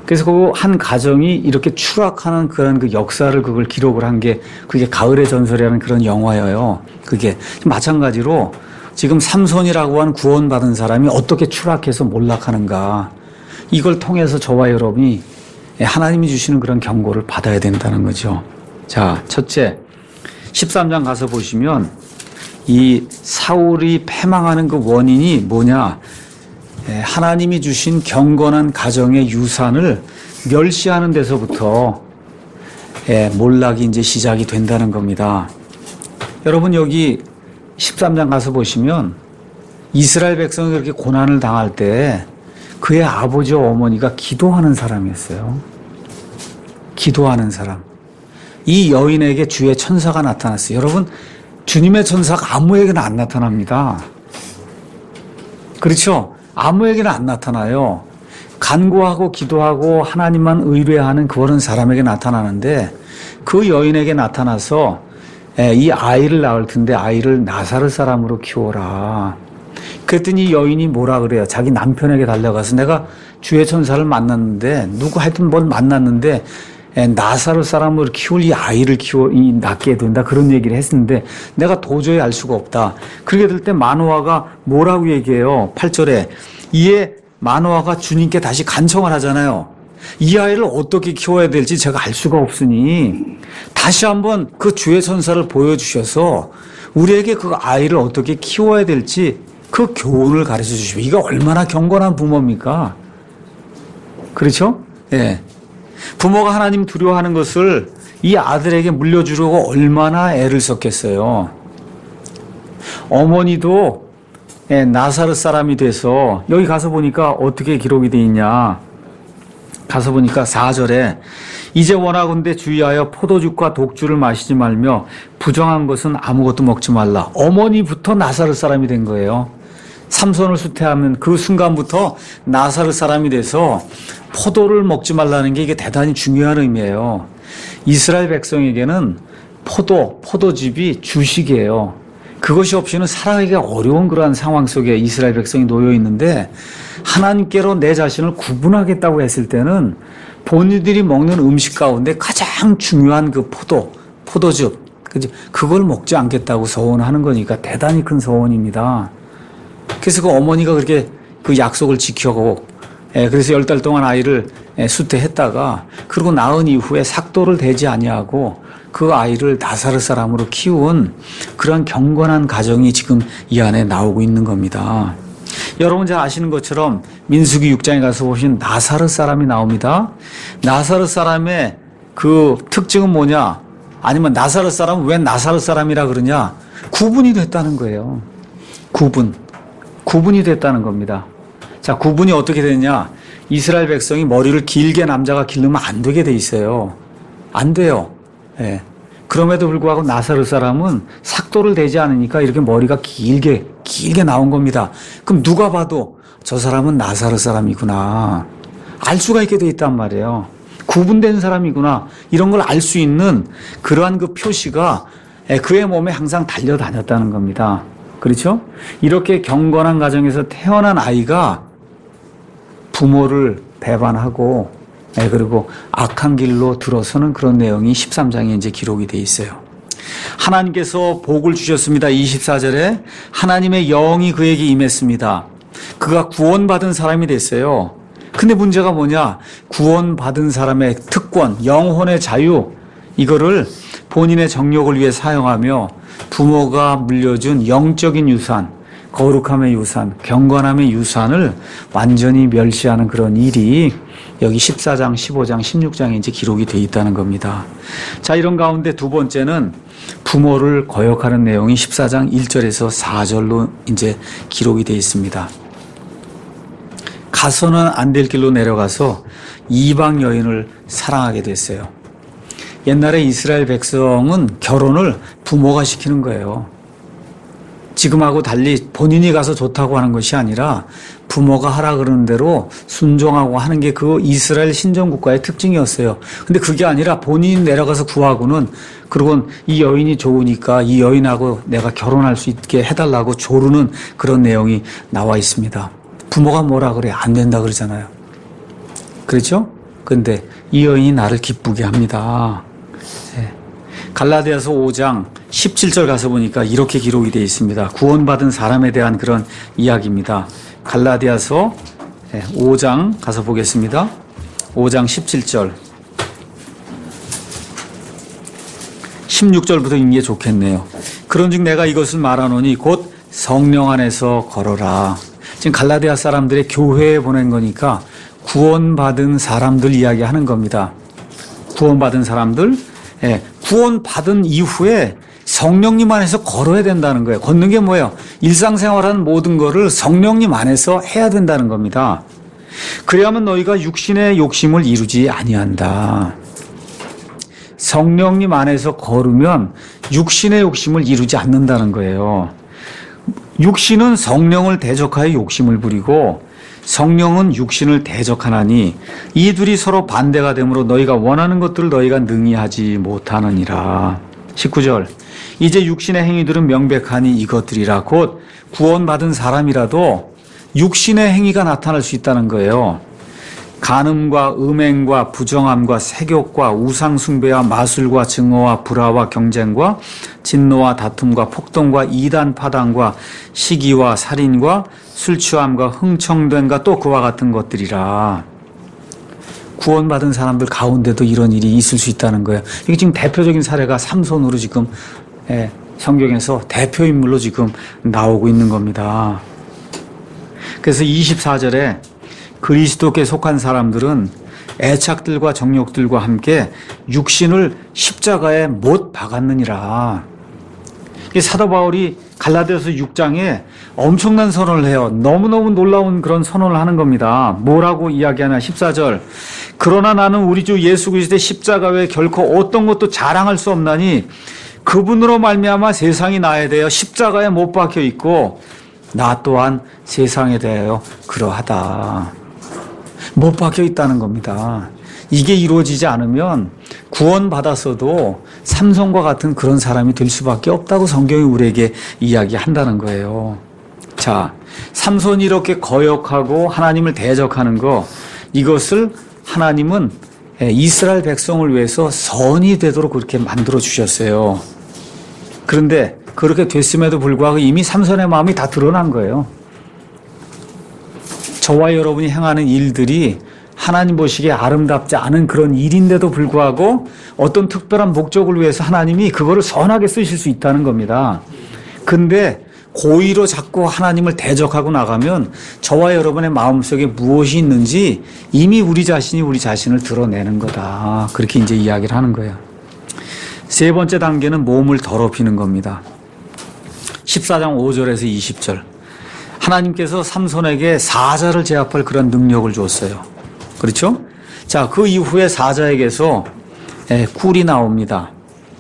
S1: 그래서 그 한 가정이 이렇게 추락하는 그런 그 역사를 그걸 기록을 한 게 그게 가을의 전설이라는 그런 영화예요. 그게 마찬가지로 지금 삼손이라고 하는 구원받은 사람이 어떻게 추락해서 몰락하는가. 이걸 통해서 저와 여러분이 하나님이 주시는 그런 경고를 받아야 된다는 거죠. 자, 첫째, 십삼 장 가서 보시면 이 사울이 패망하는 그 원인이 뭐냐. 하나님이 주신 경건한 가정의 유산을 멸시하는 데서부터 몰락이 이제 시작이 된다는 겁니다. 여러분 여기 십삼 장 가서 보시면 이스라엘 백성이 그렇게 고난을 당할 때 그의 아버지와 어머니가 기도하는 사람이었어요. 기도하는 사람. 이 여인에게 주의 천사가 나타났어요. 여러분, 주님의 천사가 아무에게나 안 나타납니다. 그렇죠? 아무에게나 안 나타나요. 간구하고 기도하고 하나님만 의뢰하는 그런 사람에게 나타나는데 그 여인에게 나타나서 이 아이를 낳을 텐데 아이를 나사렛 사람으로 키워라. 그랬더니 여인이 뭐라 그래요? 자기 남편에게 달려가서 내가 주의 천사를 만났는데 누구 하여튼 뭘 만났는데 나사렛 사람을 키울 이 아이를 키워 이 낳게 된다 그런 얘기를 했는데 내가 도저히 알 수가 없다. 그렇게 될 때 마노아가 뭐라고 얘기해요? 팔 절에 이에 마노아가 주님께 다시 간청을 하잖아요. 이 아이를 어떻게 키워야 될지 제가 알 수가 없으니 다시 한번 그 주의 천사를 보여주셔서 우리에게 그 아이를 어떻게 키워야 될지 그 교훈을 가르쳐 주시오. 이거 얼마나 경건한 부모입니까? 그렇죠? 예. 네. 부모가 하나님 두려워하는 것을 이 아들에게 물려주려고 얼마나 애를 썼겠어요. 어머니도 예, 나사렛 사람이 돼서 여기 가서 보니까 어떻게 기록이 되어 있냐. 가서 보니까 사 절에 이제 원하건대 주의하여 포도주과 독주를 마시지 말며 부정한 것은 아무것도 먹지 말라. 어머니부터 나사렛 사람이 된 거예요. 삼손을 수태하면 그 순간부터 나사렛 사람이 돼서 포도를 먹지 말라는 게 이게 대단히 중요한 의미예요. 이스라엘 백성에게는 포도, 포도즙이 주식이에요. 그것이 없이는 살아가기가 어려운 그러한 상황 속에 이스라엘 백성이 놓여 있는데 하나님께로 내 자신을 구분하겠다고 했을 때는 본인들이 먹는 음식 가운데 가장 중요한 그 포도, 포도즙, 그걸 먹지 않겠다고 서원하는 거니까 대단히 큰 서원입니다. 그래서 그 어머니가 그렇게 그 약속을 지켜고, 예, 그래서 열 달 동안 아이를 수태했다가, 그리고 낳은 이후에 삭도를 대지 아니하고 그 아이를 나사렛 사람으로 키운 그런 경건한 가정이 지금 이 안에 나오고 있는 겁니다. 여러분 잘 아시는 것처럼 민수기 육 장에 가서 보시면 나사렛 사람이 나옵니다. 나사렛 사람의 그 특징은 뭐냐? 아니면 나사렛 사람은 왜 나사렛 사람이라 그러냐? 구분이 됐다는 거예요. 구분. 구분이 됐다는 겁니다. 자, 구분이 어떻게 되느냐? 이스라엘 백성이 머리를 길게 남자가 기르면 안 되게 돼 있어요. 안 돼요. 예. 그럼에도 불구하고 나사렛 사람은 삭도를 대지 않으니까 이렇게 머리가 길게, 길게 나온 겁니다. 그럼 누가 봐도 저 사람은 나사렛 사람이구나. 알 수가 있게 돼 있단 말이에요. 구분된 사람이구나. 이런 걸 알 수 있는 그러한 그 표시가 그의 몸에 항상 달려다녔다는 겁니다. 그렇죠? 이렇게 경건한 가정에서 태어난 아이가 부모를 배반하고 그리고 악한 길로 들어서는 그런 내용이 십삼 장에 이제 기록이 돼 있어요. 하나님께서 복을 주셨습니다. 이십사 절에 하나님의 영이 그에게 임했습니다. 그가 구원받은 사람이 됐어요. 근데 문제가 뭐냐? 구원받은 사람의 특권, 영혼의 자유, 이거를 본인의 정욕을 위해 사용하며 부모가 물려준 영적인 유산, 거룩함의 유산, 경건함의 유산을 완전히 멸시하는 그런 일이 여기 십사 장, 십오 장, 십육 장에 이제 기록이 되어 있다는 겁니다. 자, 이런 가운데 두 번째는 부모를 거역하는 내용이 십사 장 일 절에서 사 절로 이제 기록이 되어 있습니다. 가서는 안 될 길로 내려가서 이방 여인을 사랑하게 됐어요. 옛날에 이스라엘 백성은 결혼을 부모가 시키는 거예요. 지금하고 달리 본인이 가서 좋다고 하는 것이 아니라 부모가 하라 그러는 대로 순종하고 하는 게 그 이스라엘 신정국가의 특징이었어요. 근데 그게 아니라 본인이 내려가서 구하고는 그리고 이 여인이 좋으니까 이 여인하고 내가 결혼할 수 있게 해달라고 조르는 그런 내용이 나와 있습니다. 부모가 뭐라 그래? 안 된다 그러잖아요. 그렇죠? 근데 이 여인이 나를 기쁘게 합니다. 네. 갈라디아서 오 장 십칠 절 가서 보니까 이렇게 기록이 되어 있습니다. 구원받은 사람에 대한 그런 이야기입니다. 갈라디아서 오 장 가서 보겠습니다. 오 장 십칠 절. 십육 절부터 읽는 게 좋겠네요. 그런즉 내가 이것을 말하노니 곧 성령 안에서 걸어라. 지금 갈라디아 사람들의 교회에 보낸 거니까 구원받은 사람들 이야기하는 겁니다. 구원받은 사람들, 예, 구원받은 이후에 성령님 안에서 걸어야 된다는 거예요. 걷는 게 뭐예요? 일상생활하는 모든 거를 성령님 안에서 해야 된다는 겁니다. 그래야만 너희가 육신의 욕심을 이루지 아니한다. 성령님 안에서 걸으면 육신의 욕심을 이루지 않는다는 거예요. 육신은 성령을 대적하여 욕심을 부리고 성령은 육신을 대적하나니 이 둘이 서로 반대가 되므로 너희가 원하는 것들을 너희가 능히 하지 못하느니라. 십구 절. 이제 육신의 행위들은 명백하니 이것들이라. 곧 구원받은 사람이라도 육신의 행위가 나타날 수 있다는 거예요. 간음과 음행과 부정함과 색욕과 우상숭배와 마술과 증오와 불화와 경쟁과 진노와 다툼과 폭동과 이단 파당과 시기와 살인과 술취함과 흥청됨과 또 그와 같은 것들이라. 구원받은 사람들 가운데도 이런 일이 있을 수 있다는 거예요. 이게 지금 대표적인 사례가 삼손으로 지금 예, 성경에서 대표 인물로 지금 나오고 있는 겁니다. 그래서 이십사 절에 그리스도께 속한 사람들은 애착들과 정욕들과 함께 육신을 십자가에 못 박았느니라. 사도 바울이 갈라디아서 육 장에 엄청난 선언을 해요. 너무너무 놀라운 그런 선언을 하는 겁니다. 뭐라고 이야기하나 십사 절. 그러나 나는 우리 주 예수 그리스도의 십자가 외에 결코 어떤 것도 자랑할 수 없나니 그분으로 말미암아 세상이 나에 대하여 십자가에 못 박혀 있고 나 또한 세상에 대하여 그러하다. 못 박혀 있다는 겁니다. 이게 이루어지지 않으면 구원받았어도 삼손과 같은 그런 사람이 될 수밖에 없다고 성경이 우리에게 이야기한다는 거예요. 자, 삼손이 이렇게 거역하고 하나님을 대적하는 거, 이것을 하나님은 이스라엘 백성을 위해서 선이 되도록 그렇게 만들어 주셨어요. 그런데 그렇게 됐음에도 불구하고 이미 삼손의 마음이 다 드러난 거예요. 저와 여러분이 행하는 일들이 하나님 보시기에 아름답지 않은 그런 일인데도 불구하고 어떤 특별한 목적을 위해서 하나님이 그거를 선하게 쓰실 수 있다는 겁니다. 근데 고의로 자꾸 하나님을 대적하고 나가면 저와 여러분의 마음속에 무엇이 있는지 이미 우리 자신이 우리 자신을 드러내는 거다. 그렇게 이제 이야기를 하는 거예요. 세 번째 단계는 몸을 더럽히는 겁니다. 십사 장 오 절에서 이십 절. 하나님께서 삼손에게 사자를 제압할 그런 능력을 줬어요. 그렇죠? 자, 그 이후에 사자에게서 꿀이 나옵니다.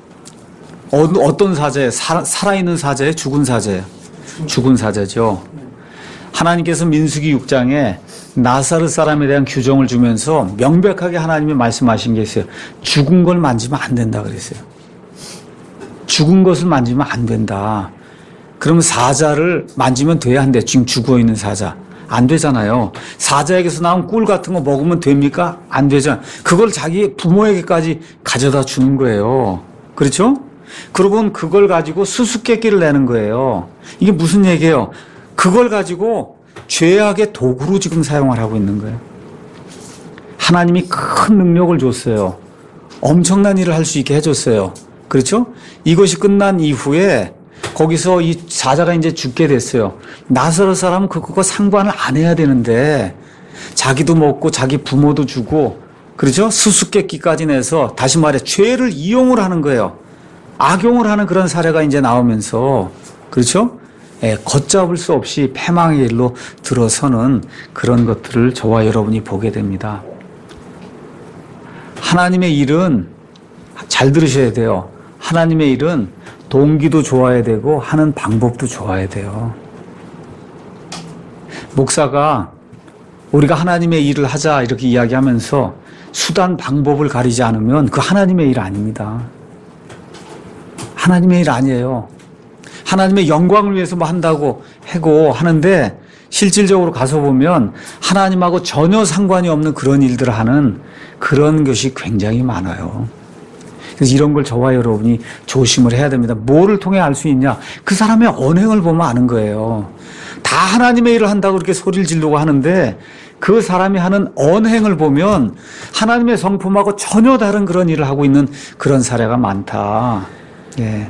S1: 어떤 사자예요? 살아있는 사자예요? 죽은 사자예요? 죽은 사자죠. 하나님께서 민수기 육 장에 나사렛 사람에 대한 규정을 주면서 명백하게 하나님이 말씀하신 게 있어요. 죽은 걸 만지면 안 된다 그랬어요. 죽은 것을 만지면 안 된다. 그러면 사자를 만지면 돼야 한대. 지금 죽어있는 사자. 안 되잖아요. 사자에게서 나온 꿀 같은 거 먹으면 됩니까? 안 되잖아요. 그걸 자기 부모에게까지 가져다 주는 거예요. 그렇죠? 그러고는 그걸 가지고 수수께끼를 내는 거예요. 이게 무슨 얘기예요? 그걸 가지고 죄악의 도구로 지금 사용을 하고 있는 거예요. 하나님이 큰 능력을 줬어요. 엄청난 일을 할 수 있게 해줬어요. 그렇죠? 이것이 끝난 이후에 거기서 이 사자가 이제 죽게 됐어요. 나사렛 사람은 그거 상관을 안 해야 되는데 자기도 먹고 자기 부모도 주고 그렇죠? 수수께끼까지 내서 다시 말해 죄를 이용을 하는 거예요. 악용을 하는 그런 사례가 이제 나오면서 그렇죠? 예, 걷잡을 수 없이 패망의 일로 들어서는 그런 것들을 저와 여러분이 보게 됩니다. 하나님의 일은 잘 들으셔야 돼요. 하나님의 일은 동기도 좋아야 되고 하는 방법도 좋아야 돼요. 목사가 우리가 하나님의 일을 하자 이렇게 이야기하면서 수단 방법을 가리지 않으면 그 하나님의 일 아닙니다. 하나님의 일 아니에요. 하나님의 영광을 위해서 뭐 한다고 하고 하는데 실질적으로 가서 보면 하나님하고 전혀 상관이 없는 그런 일들을 하는 그런 것이 굉장히 많아요. 그래서 이런 걸 저와 여러분이 조심을 해야 됩니다. 뭐를 통해 알 수 있냐? 그 사람의 언행을 보면 아는 거예요. 다 하나님의 일을 한다고 그렇게 소리를 지르고 하는데 그 사람이 하는 언행을 보면 하나님의 성품하고 전혀 다른 그런 일을 하고 있는 그런 사례가 많다. 예.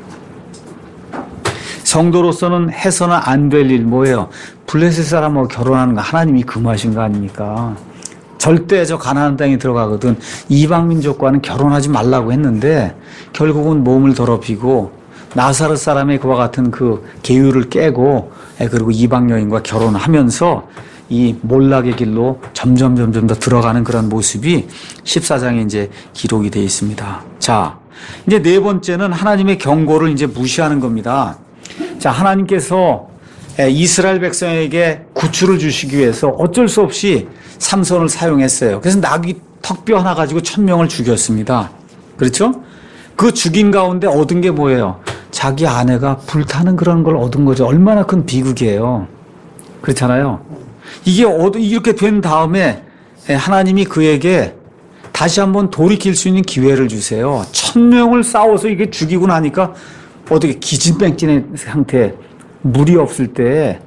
S1: 성도로서는 해서는 안 될 일 뭐예요? 블레셋 사람하고 결혼하는 거 하나님이 금하신 거 아닙니까? 절대 저 가나안 땅에 들어가거든 이방 민족과는 결혼하지 말라고 했는데 결국은 몸을 더럽히고 나사렛 사람의 그와 같은 그 계율을 깨고 그리고 이방 여인과 결혼하면서 이 몰락의 길로 점점 점점 더 들어가는 그런 모습이 십사 장에 이제 기록이 되어 있습니다. 자, 이제 네 번째는 하나님의 경고를 이제 무시하는 겁니다. 자, 하나님께서 이스라엘 백성에게 구출을 주시기 위해서 어쩔 수 없이 삼손을 사용했어요. 그래서 나귀 턱뼈 하나 가지고 천 명을 죽였습니다. 그렇죠? 그 죽인 가운데 얻은 게 뭐예요? 자기 아내가 불타는 그런 걸 얻은 거죠. 얼마나 큰 비극이에요. 그렇잖아요. 이게 이렇게 된 다음에 하나님이 그에게 다시 한번 돌이킬 수 있는 기회를 주세요. 천 명을 싸워서 이게 죽이고 나니까 어떻게 기진맥진의 상태, 물이 없을 때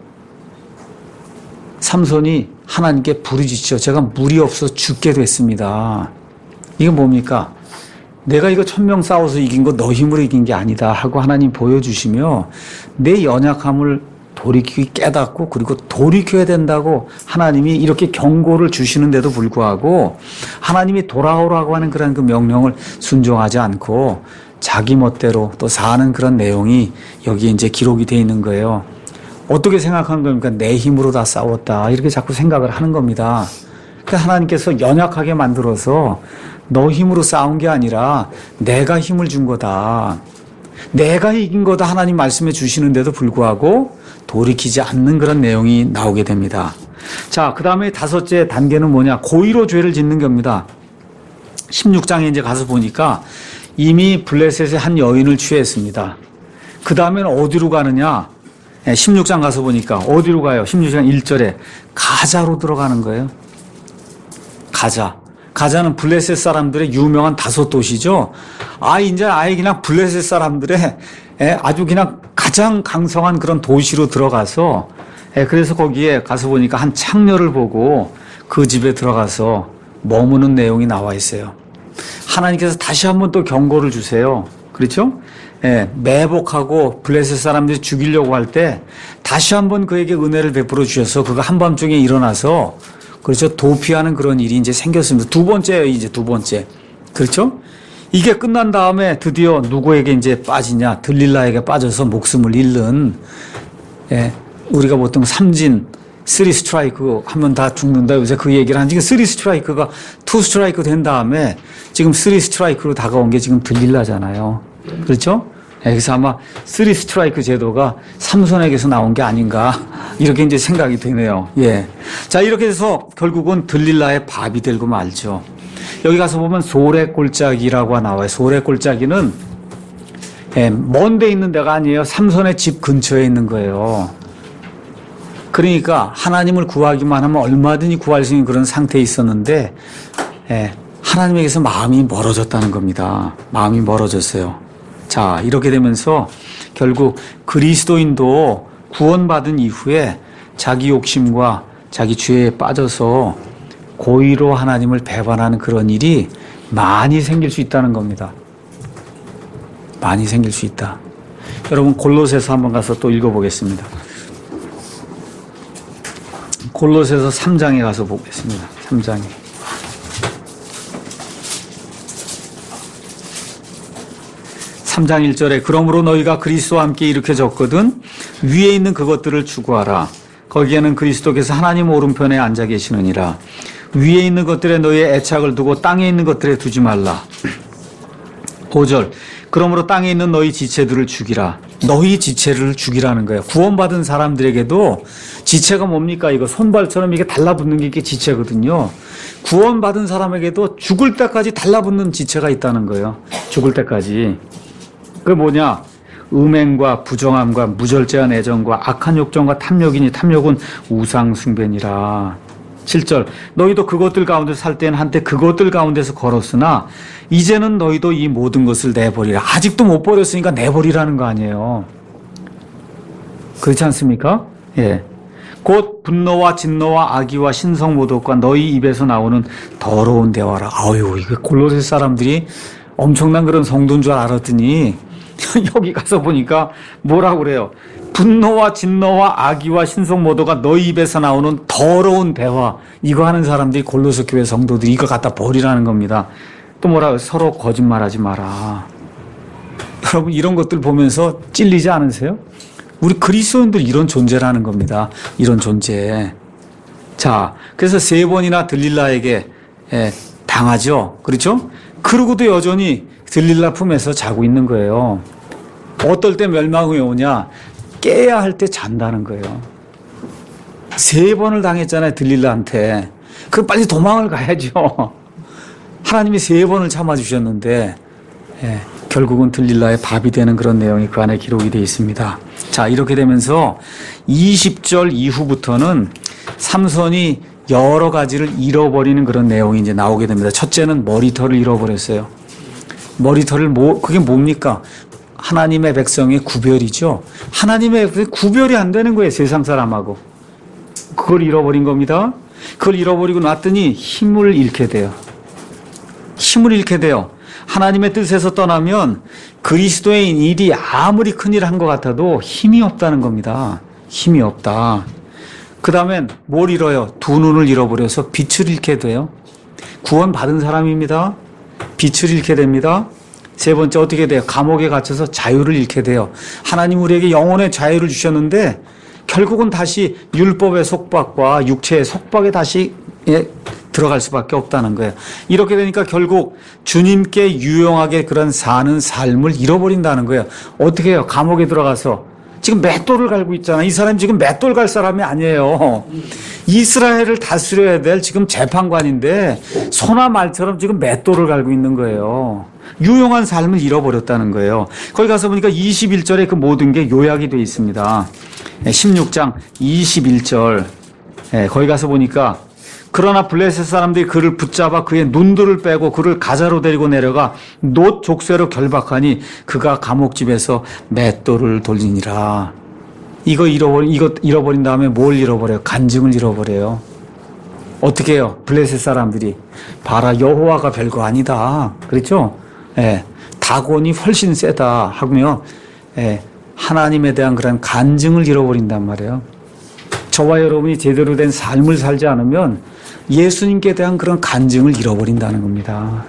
S1: 삼손이 하나님께 부르짖죠. 제가 물이 없어서 죽게 됐습니다. 이게 뭡니까? 내가 이거 천명 싸워서 이긴 거 너 힘으로 이긴 게 아니다 하고 하나님 보여주시며 내 연약함을 돌이키기 깨닫고 그리고 돌이켜야 된다고 하나님이 이렇게 경고를 주시는데도 불구하고 하나님이 돌아오라고 하는 그런 그 명령을 순종하지 않고 자기 멋대로 또 사는 그런 내용이 여기에 이제 기록이 되어 있는 거예요. 어떻게 생각하는 겁니까? 내 힘으로 다 싸웠다. 이렇게 자꾸 생각을 하는 겁니다. 그러니까 하나님께서 연약하게 만들어서 너 힘으로 싸운 게 아니라 내가 힘을 준 거다. 내가 이긴 거다. 하나님 말씀해 주시는데도 불구하고 돌이키지 않는 그런 내용이 나오게 됩니다. 자, 그 다음에 다섯째 단계는 뭐냐? 고의로 죄를 짓는 겁니다. 십육 장에 이제 가서 보니까 이미 블레셋의 한 여인을 취했습니다. 그 다음에는 어디로 가느냐? 십육 장 가서 보니까 어디로 가요? 십육 장 일 절에 가자로 들어가는 거예요. 가자. 가자는 블레셋 사람들의 유명한 다섯 도시죠. 아, 이제 아예 그냥 블레셋 사람들의 아주 그냥 가장 강성한 그런 도시로 들어가서 그래서 거기에 가서 보니까 한 창녀를 보고 그 집에 들어가서 머무는 내용이 나와 있어요. 하나님께서 다시 한번 또 경고를 주세요. 그렇죠? 예, 매복하고 블레셋 사람들이 죽이려고 할 때 다시 한번 그에게 은혜를 베풀어 주셔서 그가 한밤중에 일어나서 그렇죠. 도피하는 그런 일이 이제 생겼습니다. 두 번째예요, 이제 두 번째. 그렇죠? 이게 끝난 다음에 드디어 누구에게 이제 빠지냐? 들릴라에게 빠져서 목숨을 잃는, 예, 우리가 보통 삼진, 쓰리 스트라이크 하면 다 죽는다. 요새 그 얘기를 하는 지금 쓰리 스트라이크가 투 스트라이크 된 다음에 지금 쓰리 스트라이크로 다가온 게 지금 들릴라잖아요. 그렇죠? 그래서 아마 쓰리 스트라이크 제도가 삼손에게서 나온 게 아닌가 이렇게 이제 생각이 되네요. 예. 자, 이렇게 해서 결국은 들릴라의 밥이 되고 말죠. 여기 가서 보면 소래골짜기라고 나와요. 소래골짜기는 예, 먼 데 있는 데가 아니에요. 삼손의 집 근처에 있는 거예요. 그러니까 하나님을 구하기만 하면 얼마든지 구할 수 있는 그런 상태에 있었는데 예, 하나님에게서 마음이 멀어졌다는 겁니다. 마음이 멀어졌어요. 자, 이렇게 되면서 결국 그리스도인도 구원받은 이후에 자기 욕심과 자기 죄에 빠져서 고의로 하나님을 배반하는 그런 일이 많이 생길 수 있다는 겁니다. 많이 생길 수 있다. 여러분 골로새서 한번 가서 또 읽어보겠습니다. 골로새서 삼 장에 가서 보겠습니다. 삼 장에. 삼 장 일 절에 그러므로 너희가 그리스도와 함께 일으켜졌거든 위에 있는 그것들을 추구하라. 거기에는 그리스도께서 하나님 오른편에 앉아 계시느니라. 위에 있는 것들에 너희의 애착을 두고 땅에 있는 것들에 두지 말라. 오 절 그러므로 땅에 있는 너희 지체들을 죽이라. 너희 지체를 죽이라는 거예요. 구원받은 사람들에게도 지체가 뭡니까? 이거 손발처럼 이게 달라붙는 게 이게 지체거든요. 구원받은 사람에게도 죽을 때까지 달라붙는 지체가 있다는 거예요. 죽을 때까지. 그게 뭐냐? 음행과 부정함과 무절제한 애정과 악한 욕정과 탐욕이니 탐욕은 우상 숭배니라. 칠 절. 너희도 그것들 가운데 살 때는 한때 그것들 가운데서 걸었으나 이제는 너희도 이 모든 것을 내버리라. 아직도 못 버렸으니까 내버리라는 거 아니에요. 그렇지 않습니까? 예. 곧 분노와 진노와 악의와 신성모독과 너희 입에서 나오는 더러운 대화라. 아유, 이거 골로새 사람들이 엄청난 그런 성도인 줄 알았더니 여기 가서 보니까 뭐라고 그래요? 분노와 진노와 악의와 신성모독가 너희 입에서 나오는 더러운 대화. 이거 하는 사람들이 골로새 교회 성도들이 이거 갖다 버리라는 겁니다. 또 뭐라 서로 거짓말하지 마라. 여러분 이런 것들 보면서 찔리지 않으세요? 우리 그리스도인들 이런 존재라는 겁니다. 이런 존재. 자, 그래서 세 번이나 들릴라에게 예, 당하죠. 그렇죠? 그러고도 여전히 들릴라 품에서 자고 있는 거예요. 어떨 때 멸망이 오냐? 깨야 할 때 잔다는 거예요. 세 번을 당했잖아요. 들릴라한테. 그럼 빨리 도망을 가야죠. 하나님이 세 번을 참아주셨는데 예, 결국은 들릴라의 밥이 되는 그런 내용이 그 안에 기록이 되어 있습니다. 자, 이렇게 되면서 이십 절 이후부터는 삼손이 여러 가지를 잃어버리는 그런 내용이 이제 나오게 됩니다. 첫째는 머리털을 잃어버렸어요. 머리털을 뭐 그게 뭡니까? 하나님의 백성의 구별이죠. 하나님의 백성이 구별이 안 되는 거예요. 세상 사람하고. 그걸 잃어버린 겁니다. 그걸 잃어버리고 놨더니 힘을 잃게 돼요. 힘을 잃게 돼요. 하나님의 뜻에서 떠나면 그리스도의 일이 아무리 큰일 한 것 같아도 힘이 없다는 겁니다. 힘이 없다. 그 다음엔 뭘 잃어요? 두 눈을 잃어버려서 빛을 잃게 돼요. 구원 받은 사람입니다. 빛을 잃게 됩니다. 세 번째 어떻게 돼요? 감옥에 갇혀서 자유를 잃게 돼요. 하나님 우리에게 영혼의 자유를 주셨는데 결국은 다시 율법의 속박과 육체의 속박에 다시 예, 들어갈 수밖에 없다는 거예요. 이렇게 되니까 결국 주님께 유용하게 그런 사는 삶을 잃어버린다는 거예요. 어떻게 해요? 감옥에 들어가서 지금 맷돌을 갈고 있잖아. 이 사람이 지금 맷돌 갈 사람이 아니에요. 이스라엘을 다스려야 될 지금 재판관인데 소나 말처럼 지금 맷돌을 갈고 있는 거예요. 유용한 삶을 잃어버렸다는 거예요. 거기 가서 보니까 이십일 절에 그 모든 게 요약이 되어 있습니다. 십육 장 이십일 절. 거기 가서 보니까 그러나 블레셋 사람들이 그를 붙잡아 그의 눈들을 빼고 그를 가자로 데리고 내려가 놋 족쇄로 결박하니 그가 감옥집에서 맷돌을 돌리니라. 이거 잃어버린, 이거 잃어버린 다음에 뭘 잃어버려요? 간증을 잃어버려요. 어떻게 해요? 블레셋 사람들이 봐라 여호와가 별거 아니다. 그렇죠? 예, 다곤이 훨씬 세다 하며 예, 하나님에 대한 그런 간증을 잃어버린단 말이에요. 저와 여러분이 제대로 된 삶을 살지 않으면 예수님께 대한 그런 간증을 잃어버린다는 겁니다.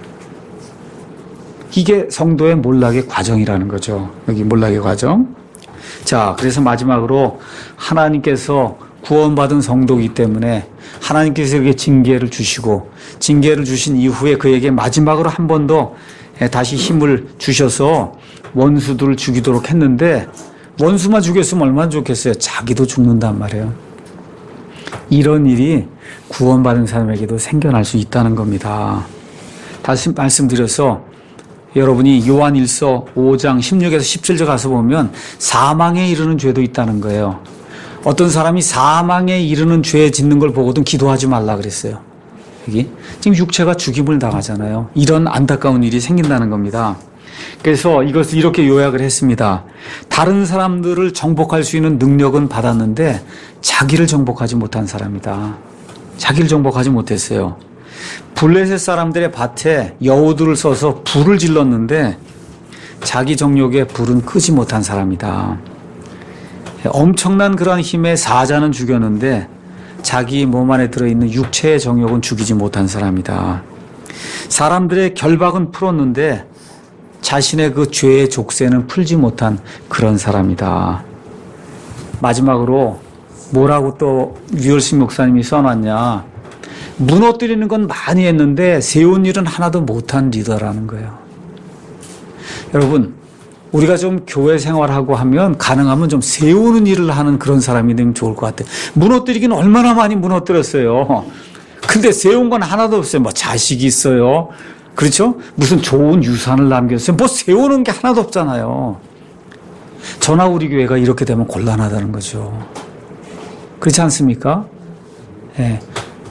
S1: 이게 성도의 몰락의 과정이라는 거죠. 여기 몰락의 과정. 자, 그래서 마지막으로 하나님께서 구원받은 성도이기 때문에 하나님께서 이렇게 징계를 주시고 징계를 주신 이후에 그에게 마지막으로 한 번 더 다시 힘을 주셔서 원수들을 죽이도록 했는데 원수만 죽였으면 얼마나 좋겠어요. 자기도 죽는단 말이에요. 이런 일이 구원받은 사람에게도 생겨날 수 있다는 겁니다. 다시 말씀드려서 여러분이 요한일서 오 장 십육에서 십칠 절 가서 보면 사망에 이르는 죄도 있다는 거예요. 어떤 사람이 사망에 이르는 죄 짓는 걸 보고도 기도하지 말라 그랬어요. 여기 지금 육체가 죽임을 당하잖아요. 이런 안타까운 일이 생긴다는 겁니다. 그래서 이것을 이렇게 요약을 했습니다. 다른 사람들을 정복할 수 있는 능력은 받았는데 자기를 정복하지 못한 사람이다. 자기를 정복하지 못했어요. 블레셋 사람들의 밭에 여우들을 써서 불을 질렀는데 자기 정욕에 불은 끄지 못한 사람이다. 엄청난 그러한 힘의 사자는 죽였는데 자기 몸 안에 들어있는 육체의 정욕은 죽이지 못한 사람이다. 사람들의 결박은 풀었는데 자신의 그 죄의 족쇄는 풀지 못한 그런 사람이다. 마지막으로 뭐라고 또 류얼식 목사님이 써놨냐. 무너뜨리는 건 많이 했는데 세운 일은 하나도 못한 리더라는 거예요. 여러분, 우리가 좀 교회 생활하고 하면 가능하면 좀 세우는 일을 하는 그런 사람이 되면 좋을 것 같아요. 무너뜨리기는 얼마나 많이 무너뜨렸어요. 근데 세운 건 하나도 없어요. 뭐 자식이 있어요. 그렇죠? 무슨 좋은 유산을 남겼어요. 뭐 세우는 게 하나도 없잖아요. 저나 우리 교회가 이렇게 되면 곤란하다는 거죠. 그렇지 않습니까? 예.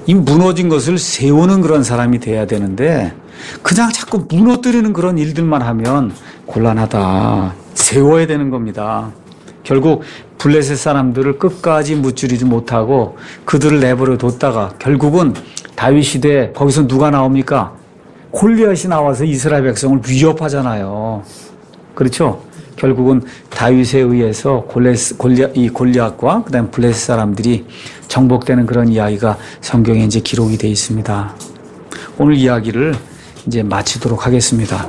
S1: 이 무너진 것을 세우는 그런 사람이 돼야 되는데 그냥 자꾸 무너뜨리는 그런 일들만 하면 곤란하다. 세워야 되는 겁니다. 결국 블레셋 사람들을 끝까지 무찌르지 못하고 그들을 내버려 뒀다가 결국은 다윗 시대에 거기서 누가 나옵니까? 골리앗이 나와서 이스라엘 백성을 위협하잖아요. 그렇죠? 결국은 다윗에 의해서 골리앗, 골리앗, 이 골리앗과 그다음 블레셋 사람들이 정복되는 그런 이야기가 성경에 이제 기록이 되어 있습니다. 오늘 이야기를 이제 마치도록 하겠습니다.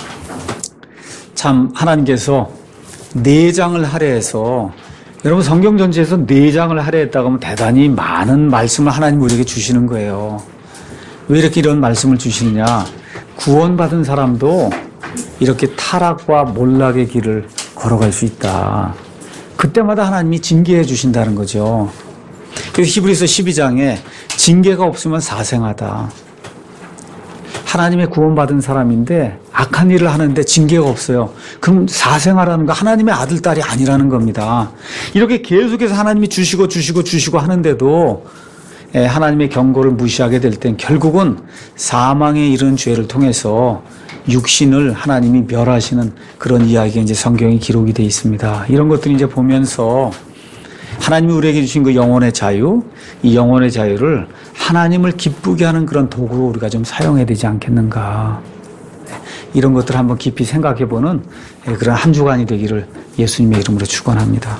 S1: 참 하나님께서 내장을 하려 해서 여러분 성경 전체에서 내장을 하려 했다고 하면 대단히 많은 말씀을 하나님 우리에게 주시는 거예요. 왜 이렇게 이런 말씀을 주시느냐? 구원받은 사람도 이렇게 타락과 몰락의 길을 걸어갈 수 있다. 그때마다 하나님이 징계해 주신다는 거죠. 그래서 히브리서 십이 장에 징계가 없으면 사생하다. 하나님의 구원받은 사람인데 악한 일을 하는데 징계가 없어요. 그럼 사생하라는 거 하나님의 아들, 딸이 아니라는 겁니다. 이렇게 계속해서 하나님이 주시고 주시고 주시고 하는데도 하나님의 경고를 무시하게 될 땐 결국은 사망에 이르는 죄를 통해서 육신을 하나님이 멸하시는 그런 이야기가 이제 성경에 기록이 되어 있습니다. 이런 것들을 이제 보면서 하나님이 우리에게 주신 그 영혼의 자유, 이 영혼의 자유를 하나님을 기쁘게 하는 그런 도구로 우리가 좀 사용해야 되지 않겠는가. 이런 것들을 한번 깊이 생각해 보는 그런 한 주간이 되기를 예수님의 이름으로 축원합니다.